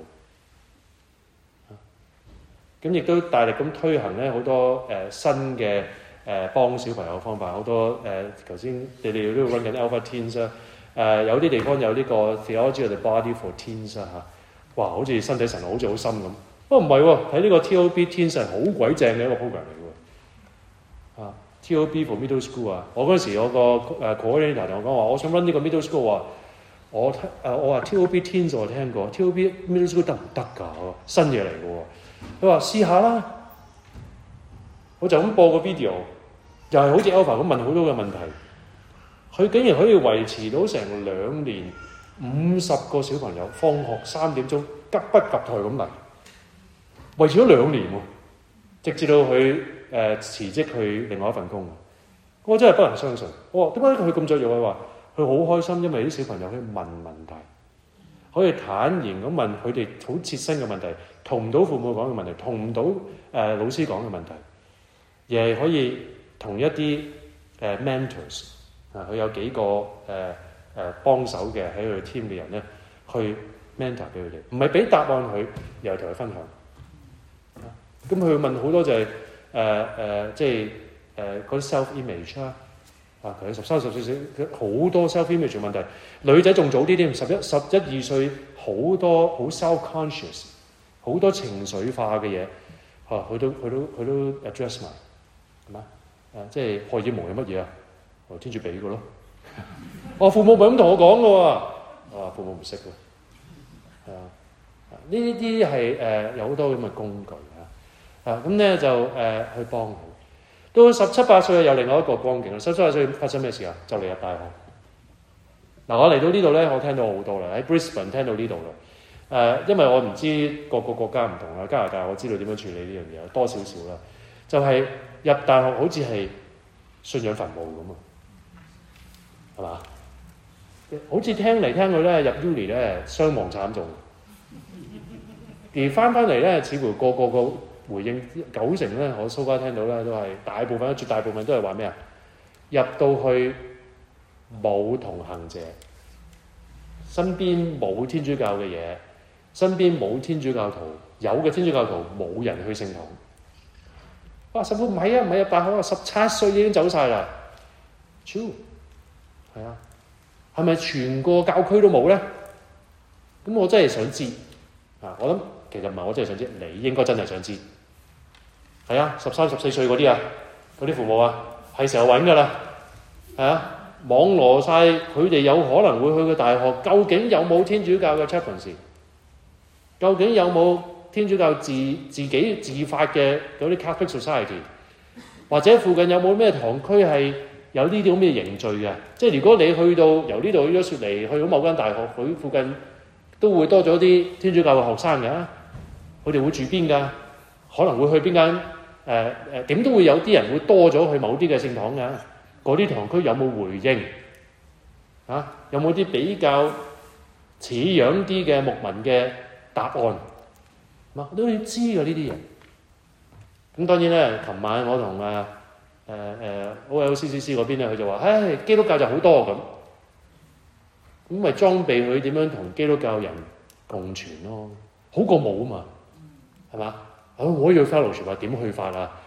咁亦都大力咁推行咧好多誒、呃、新嘅誒、呃、幫小朋友嘅方法，好多誒頭先你哋都 run 緊 Alpha Teens 啊，誒有啲地方有呢個 Theology of the Body for Teens 啊嚇，哇好似身體神學好似好深咁。不過唔係喎，睇呢個 T O B Teens 係好鬼正嘅一個 program 嚟嘅喎。啊 ，T O B for Middle School 啊，我嗰陣時我個誒 coordinator 同我講話，我想 run 呢個 Middle School 話，我聽誒我話 T O B Teens 我聽過 ，T O B Middle School 得唔得㗎？新嘢嚟嘅喎。佢話試下啦，我就咁播個 video， 又係好似 Alpha 咁問好多嘅問題，佢竟然可以維持到成兩年五十個小朋友放學三點鐘急不及待咁嚟。維持咗兩年喎，直至到佢誒、呃、辭職去另外一份工。我真係不能相信。我話點解佢咁雀躍？佢話佢好開心，因為啲小朋友可以問問題，可以坦然咁問佢哋好切身嘅問題，同唔到父母講嘅問題，同唔到誒老師講嘅問題，而係可以同一啲誒、呃、mentors 啊，佢有幾個誒誒、呃呃、幫手嘅喺佢 team 嘅人咧，去 mentor 俾佢哋，唔係俾答案佢，又同佢分享。咁佢問好多就係誒誒，即係誒嗰啲 self image 啦，啊佢十三十四歲，佢好多 self image 問題。女仔仲早啲添，十一十一二歲，好多好 self conscious， 好多情緒化嘅嘢，嚇、啊、佢都佢都佢都 address 埋，係嘛？誒、啊、即係荷爾蒙係乜嘢啊？我天主俾嘅咯。我、啊、父母唔係咁同我講嘅喎，啊父母唔識嘅，係啊，呢啲係誒有好多咁嘅工具。啊，咁咧就誒、呃、去幫佢。到十七八歲有另外一個光景啦。十七八歲發生咩事啊？就嚟入大學。嗱、啊，我嚟到呢度咧，我聽到好多啦。喺 Brisbane 聽到呢度啦。誒、呃，因為我唔知各個國家唔同啦。加拿大我知道點樣處理呢樣嘢，多少少啦。就係、是、入大學好似係信仰墳墓咁啊，係嘛？好似聽嚟聽去咧，入 Uni 咧傷亡慘重，而翻翻嚟咧，似乎個個個回應九成咧，我蘇家聽到咧都係大部分，絕大部分都係話咩啊？入到去冇同行者，身邊冇天主教嘅嘢，身邊冇天主教徒，有嘅天主教徒冇人去聖堂。哇！神父唔係啊，唔係啊，大學啊，十七歲已經走晒啦。超係啊，係咪全個教區都冇咧？咁我真係想知啊！我諗其實唔係，我真係想知，你應該真係想知。係啊，十三、十四歲嗰啲啊，嗰啲父母啊，係時候揾㗎啦。係啊，網羅晒佢哋有可能會去嘅大學，究竟有冇天主教嘅 chaplaincy？究竟有冇天主教自自己自發嘅嗰啲 Catholic Society？或者附近有冇咩堂區係有呢啲咁嘅凝聚嘅？即係如果你去到由呢度去咗雪梨，去到某間大學，佢附近都會多咗啲天主教嘅學生㗎。佢哋會住邊㗎？可能會去邊間？誒誒點都會有啲人會多咗去某啲嘅聖堂㗎。嗰啲堂區有冇回應？啊，有冇啲比較似樣啲嘅牧民嘅答案？嘛，都要知㗎呢啲嘢。咁當然咧，琴晚我同誒誒誒 O L C C C 嗰邊咧，佢就話：唉，基督教就好多咁，咁咪裝備佢點樣同基督教人共存咯，好過冇啊嘛，係嘛？啊，我要 fellowship 話點去法啊？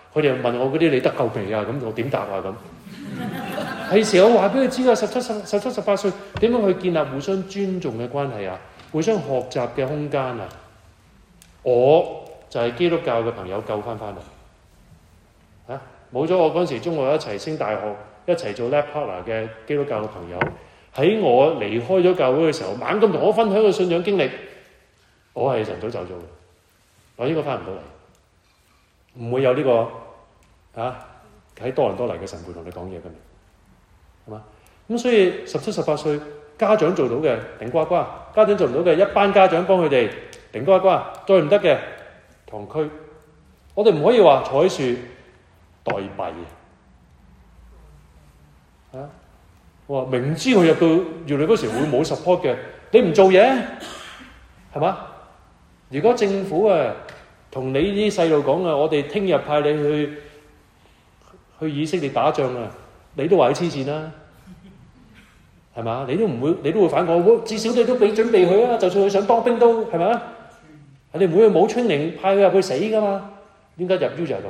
佢哋問我嗰啲你得救未啊？咁我點答啊？咁係時候話俾佢知啊，十七、十十七、十八歲點樣去建立互相尊重嘅關係啊，互相學習嘅空間啊。我就係基督教嘅朋友救翻翻嚟嚇，冇咗我嗰陣時中學一齊升大學一齊做 lab partner 嘅基督教嘅朋友，喺我離開咗教會嘅時候，猛咁同我分享個信仰經歷，我係晨早走咗嘅，我應該翻唔到嚟，唔會有呢、這個嚇喺多倫多嚟嘅神父同你講嘢嘅，係嘛？咁所以十七、十八歲家長做到嘅頂呱呱，家長做唔到嘅一班家長幫佢哋頂呱呱，再唔得嘅堂區，我哋唔可以話坐喺樹待斃啊！我話明知佢入到原來嗰時會冇 support 嘅，你唔做嘢係嘛？如果政府啊同你啲細路講啊，我哋聽日派你去去以色列打仗啊，你都話佢黐線啦，係嘛？你都唔會，你都會反抗。至少你都俾準備佢啊，就算佢想當兵都係咪？你唔會去冇 training派佢入去死噶嘛？點解入 U 就係咁？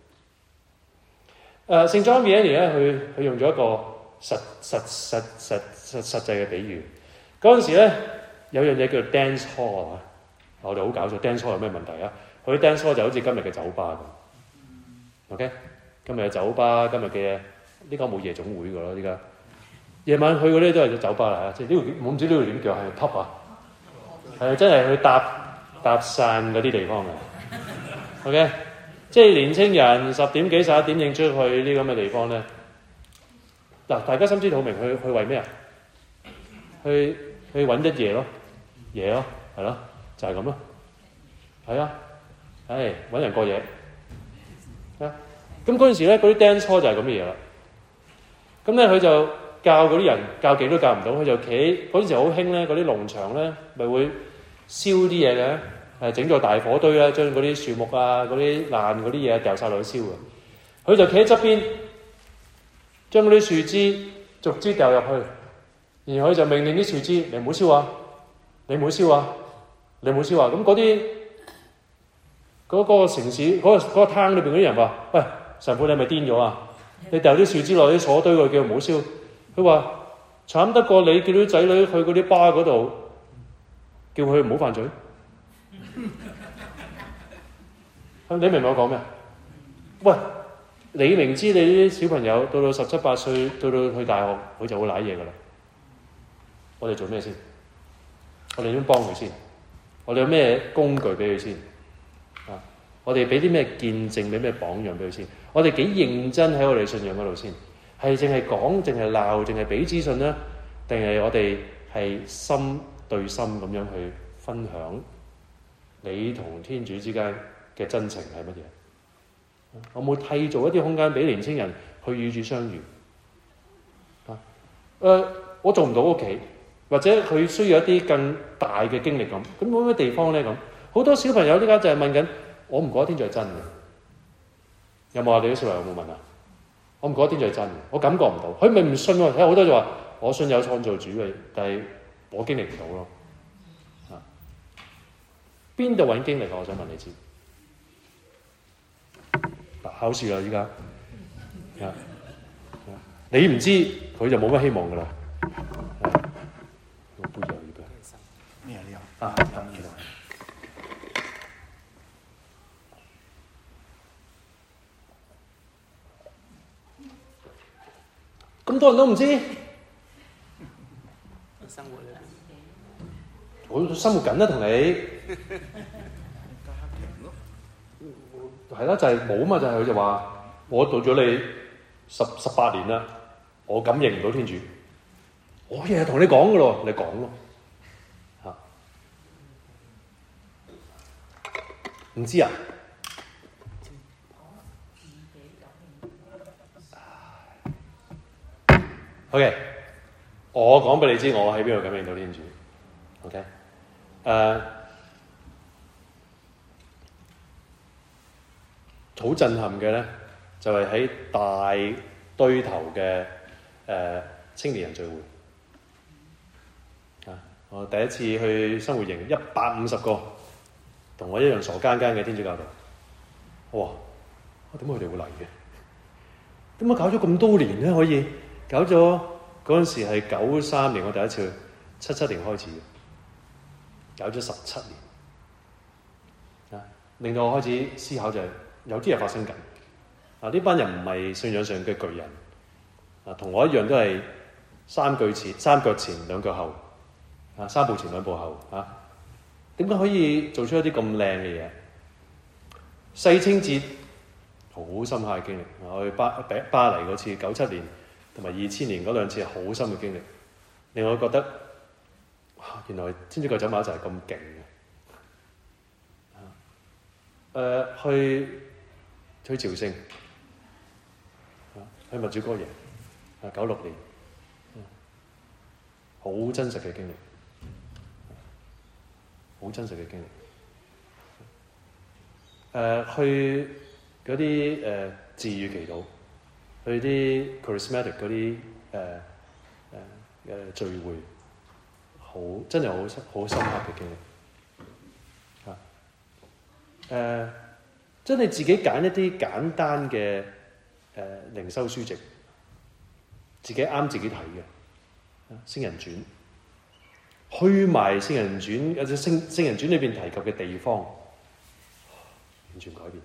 誒聖 John Vianney 咧，佢佢用咗一個實實實實實實際嘅比喻。嗰陣時咧有樣嘢叫 dance hall 啊，我哋好搞笑 dance hall 有咩問題啊？佢 dance hall 就好似今日嘅酒吧咁。OK， 今日嘅酒吧，今日嘅呢個冇夜總會㗎咯，依家夜晚去嗰啲都係酒吧嚟，即係呢度我唔知呢度點叫係 pub 啊，係真係去搭搭散嗰啲地方嘅。OK， 即係年青人十點幾十一點應出去呢咁嘅地方咧。嗱，大家心知肚明，去去為咩啊？去去揾一夜咯，嘢咯，係咯，就係咁咯。係啊，唉，揾人過夜啊。咁嗰陣時咧，嗰啲 dance hall 就係咁嘅嘢啦。咁咧佢就教嗰啲人教幾都教唔到，佢就企嗰陣時好興咧，嗰啲農場咧咪會燒啲嘢嘅，誒整咗大火堆啦，將嗰啲樹木啊、嗰啲爛嗰啲嘢掉晒落去燒嘅。佢就企喺側邊，將嗰啲樹枝逐枝掉入去，然後佢就命令啲樹枝：你唔好燒啊！你唔好燒啊！你唔好燒啊！咁嗰啲嗰個城市嗰、嗰個嗰、嗰個灘裏邊嗰啲人話：喂，神父你係咪癲咗啊？你掉啲樹枝落啲火堆度，叫佢唔好燒。佢話慘得過你叫啲仔女去嗰啲巴嗰度，叫佢唔好犯罪。你明唔明我講咩？喂，你明知你啲小朋友到到十七八歲，到到去大學，佢就會舐嘢噶啦。我哋做咩先？我哋點幫佢先？我哋有咩工具俾佢先？啊！我哋俾啲咩見證，俾咩榜樣俾佢先？我哋幾認真喺我哋信仰嗰度先？係淨係講，淨係鬧，淨係俾資訊咧，定係我哋係心對心咁樣去分享你同天主之間嘅真情係乜嘢？我冇締造一啲空間俾年青人去與主相遇啊！誒、呃，我做唔到屋企，或者佢需要一啲更大嘅經歷咁，咁冇咩地方咧咁？好多小朋友呢家就係問緊：我唔覺得天主係真嘅。有冇啊？你啲小朋友有冇問啊？我唔覺得天主係真嘅，我感覺唔到。佢咪唔信喎？睇好多就話我信有創造主嘅，但係我經歷唔到咯。啊，邊度揾經歷啊？我想問你知。嗱，考試啦依家，啊，你唔知佢就冇乜希望噶啦。我杯有呢個。咩啊？呢個啊，得呢度。咁多人都唔知，生活咧，我生活緊啦，同你係啦，就係冇啊嘛，就係佢就話我到咗你十十八年啦，我感應唔到天主，我日日同你講噶咯，你講咯嚇，唔知啊？OK， 我講俾你知，我喺邊度感應到天主。OK， 誒、uh, 好震撼嘅咧，就係、是、喺大堆頭嘅誒、uh, 青年人聚會。啊，我第一次去生活營，一百五十個同我一樣傻更更嘅天主教徒。哇！ 點解佢哋會嚟嘅？點解搞咗咁多年咧？可以搞咗嗰陣時係九三年，我第一次去，七七年開始嘅，搞咗十七年啊！令到我開始思考就係、是、有啲嘢發生緊啊！呢班人唔係信仰上嘅巨人啊，同我一樣都係三腳前三腳前兩腳後啊，三步前兩步後啊！點解可以做出一啲咁靚嘅嘢？世青節好深刻嘅經歷，我去巴巴黎嗰次九七年同埋二千年嗰兩次係好深嘅經歷，令我覺得哇，原來天主教走馬就係咁勁嘅。誒、呃，去去朝聖，去默主哥耶，啊，九六年，好真實嘅經歷，好真實嘅經歷。誒、呃，去嗰啲誒治癒祈禱，去啲 charismatic 嗰啲誒誒誒聚會，好真係好好深刻嘅經歷。嚇、啊、誒、呃，真係自己揀一啲簡單嘅誒、呃、靈修書籍，自己啱自己睇嘅，《聖人傳》，去埋《聖人傳》或者《聖聖人傳》裏邊提及嘅地方，完全改變。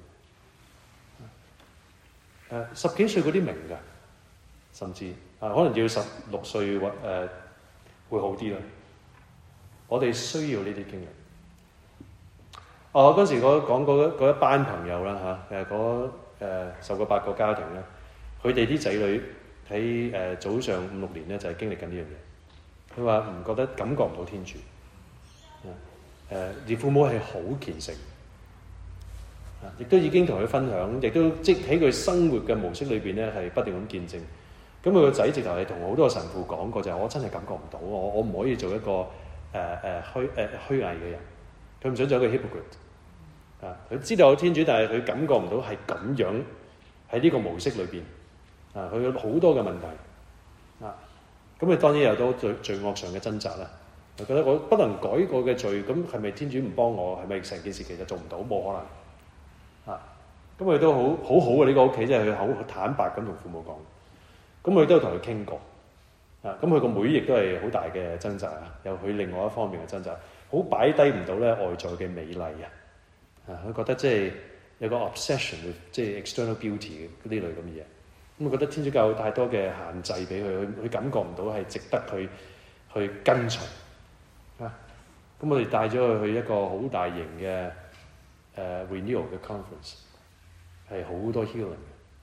誒、呃、十幾歲嗰啲明㗎，甚至啊可能要十六歲或誒、呃、會好啲啦。我哋需要呢啲經歷。我嗰陣時講講嗰一班朋友啦嚇，誒嗰誒十個八個家庭咧，佢哋啲仔女喺誒、呃、早上五六年咧就係、是、經歷緊呢樣嘢。佢話唔覺得感覺唔到天主，誒、呃、而父母係好虔誠。亦都已經同佢分享，亦都即喺佢生活嘅模式裏邊咧，係不斷咁見證。咁佢個仔直頭係同好多神父講過，就係、是、我真係感覺唔到，我我唔可以做一個誒誒、呃、虛誒、呃、虛偽嘅人。佢唔想做一個 hypocrite 啊！佢知道有天主，但係佢感覺唔到係咁樣喺呢個模式裏邊啊！佢有好多嘅問題啊！咁佢當然有多罪罪惡上嘅掙扎啦。佢覺得我不能改過嘅罪，咁係咪天主唔幫我？係咪成件事其實做唔到？冇可能。啊！咁佢都好好好嘅呢個屋企，即係佢好坦白咁同父母講。咁佢都同佢傾過。啊！咁佢個妹亦都係好大嘅掙扎啊，有佢另外一方面嘅掙扎，好擺低唔到咧外在嘅美麗啊！啊！佢覺得即係有個 obsession with 即係 external beauty 嘅呢類咁嘅嘢。咁佢覺得天主教有太多嘅限制俾佢，佢佢感覺唔到係值得去去跟隨。啊！咁我哋帶咗佢去一個好大型嘅誒、uh, renewal 嘅 conference， 係好多 healing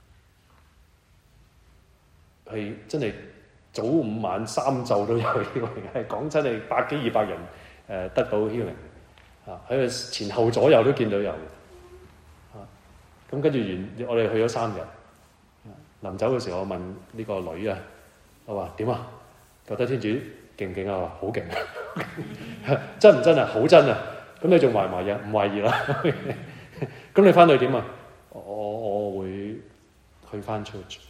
嘅，係真係早午晚三晝都有 healing， 係講真係百幾二百人誒、呃、得到 healing 啊！喺佢前後左右都見到有啊！咁跟住完，我哋去咗三日。臨走嘅時候，我問呢個女啊，我話點啊？覺得天主勁唔勁啊？我話好勁啊！真唔真啊？好真啊！咁你仲懷唔懷疑？唔懷疑啦。咁你翻去點啊？我我會去翻 church。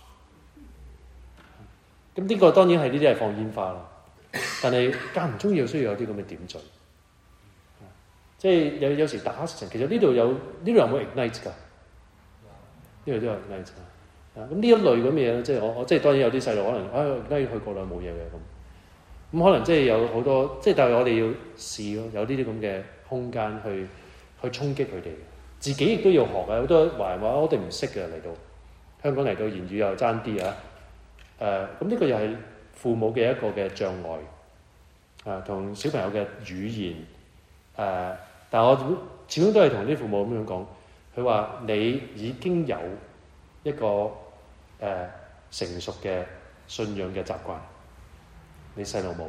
咁呢個當然係呢啲係放煙花啦。但係間唔中要需要有啲咁嘅點綴。即係有有時打成，其實呢度有呢度有冇 ignite 㗎？呢度都有 ignite 㗎。咁呢一類咁嘅嘢咧，即係我我即係當然有啲細路可能啊，梗係去過啦冇嘢嘅咁。咁可能即係有好多，即係但係我哋要試咯，有呢啲咁嘅空間去去衝擊佢哋。自己亦都要學啊！好多華人話我哋唔識嘅嚟到香港嚟到言語又爭啲啊！誒咁呢個又係父母嘅一個嘅障礙啊，同小朋友嘅語言誒、啊。但係我始終都係同啲父母咁樣講，佢話你已經有一個誒、啊、成熟嘅信仰嘅習慣，你細路冇，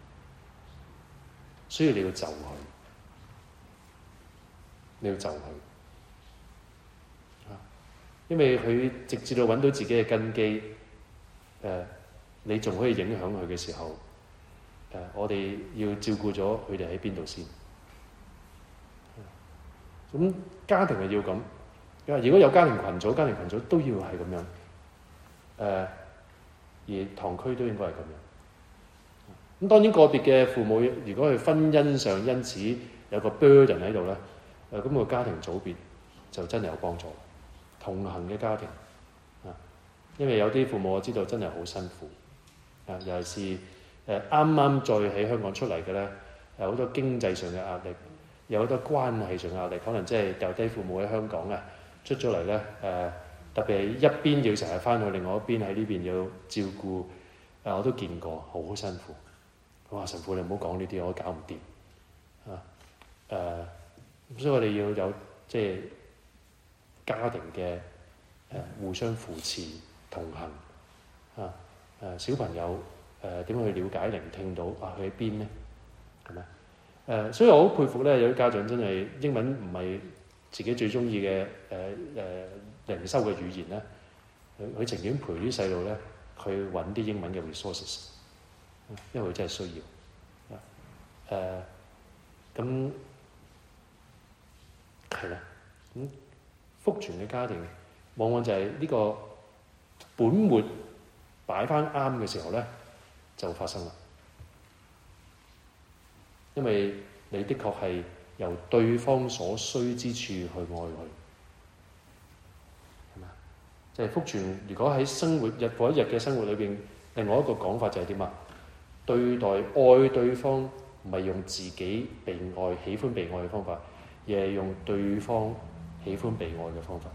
所以你要就佢，你要就佢。因為佢直至到揾到自己嘅根基，誒、呃，你仲可以影響佢嘅時候，誒、呃，我哋要照顧咗佢哋喺邊度先。咁、嗯、家庭係要咁，因為如果有家庭群組，家庭群組都要係咁樣，誒、呃，而堂區都應該係咁樣。咁、嗯、當然個別嘅父母，如果佢婚姻上因此有個 burden 喺度咧，誒、呃，咁、那個家庭組別就真係有幫助。 同行嘅家庭啊，因為有啲父母我知道真係好辛苦啊，尤其是誒啱啱再喺香港出嚟嘅咧，有好多經濟上嘅壓力，有好多關係上嘅壓力，可能即係掉低父母喺香港啊，出咗嚟咧誒，特別係一邊要成日翻去，另外一邊喺呢邊要照顧，誒、啊、我都見過，好辛苦。我話神父你唔好講呢啲，我搞唔掂啊誒、啊，所以我哋要有即係家庭嘅誒、啊、互相扶持同行啊誒、啊、小朋友誒點樣去了解聆聽到啊佢喺邊咧係咪誒？所以我好佩服咧，有啲家長真係英文唔係自己最中意嘅誒誒靈修嘅語言咧，佢佢情願陪啲細路咧去揾啲英文嘅 resources。因為佢真係需要啊誒咁係啦，咁福傳嘅家庭往往就係呢個本末擺翻啱嘅時候咧，就發生啦。因為你的確係由對方所需之處去愛佢，係嘛？即係福傳。如果喺生活日過一日嘅生活裏邊，另外一個講法就係點啊？對待愛對方唔係用自己被愛、喜歡被愛嘅方法，而係用對方喜歡被愛嘅方法。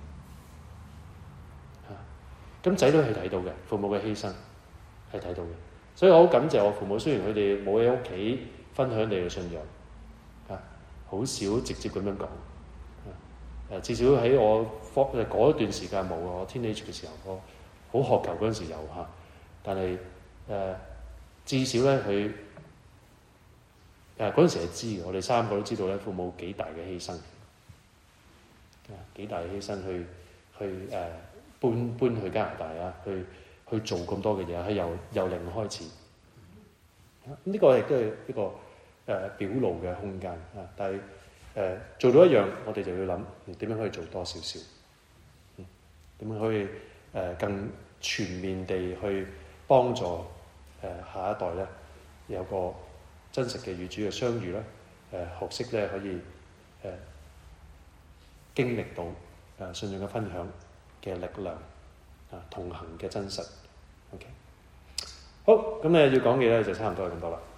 嚇，咁仔女係睇到嘅，父母嘅犧牲係睇到嘅，所以我好感謝我父母。雖然佢哋冇喺屋企分享你嘅信仰，嚇，好少直接咁樣講。誒，至少喺我科誒嗰段時間冇啊，我 teenage 嘅時候，我好渴求嗰陣時有嚇，但係誒。呃至少咧，佢誒嗰陣時係知嘅，我哋三個都知道咧，父母幾大嘅犧牲，啊幾大嘅犧牲去去誒、呃、搬搬去加拿大啊，去去做咁多嘅嘢，係由由零開始。呢、這個亦都係一個誒、呃、表露嘅空間啊，但係誒、呃、做到一樣，我哋就要諗點樣可以做多少少，點、嗯、樣可以誒、呃、更全面地去幫助。誒下一代咧有個真實嘅與主嘅相遇啦，誒學識咧可以誒、呃、經歷到誒信仰嘅分享嘅力量啊，同行嘅真實。OK，好，咁咧要講嘅咧就差唔多係咁多啦。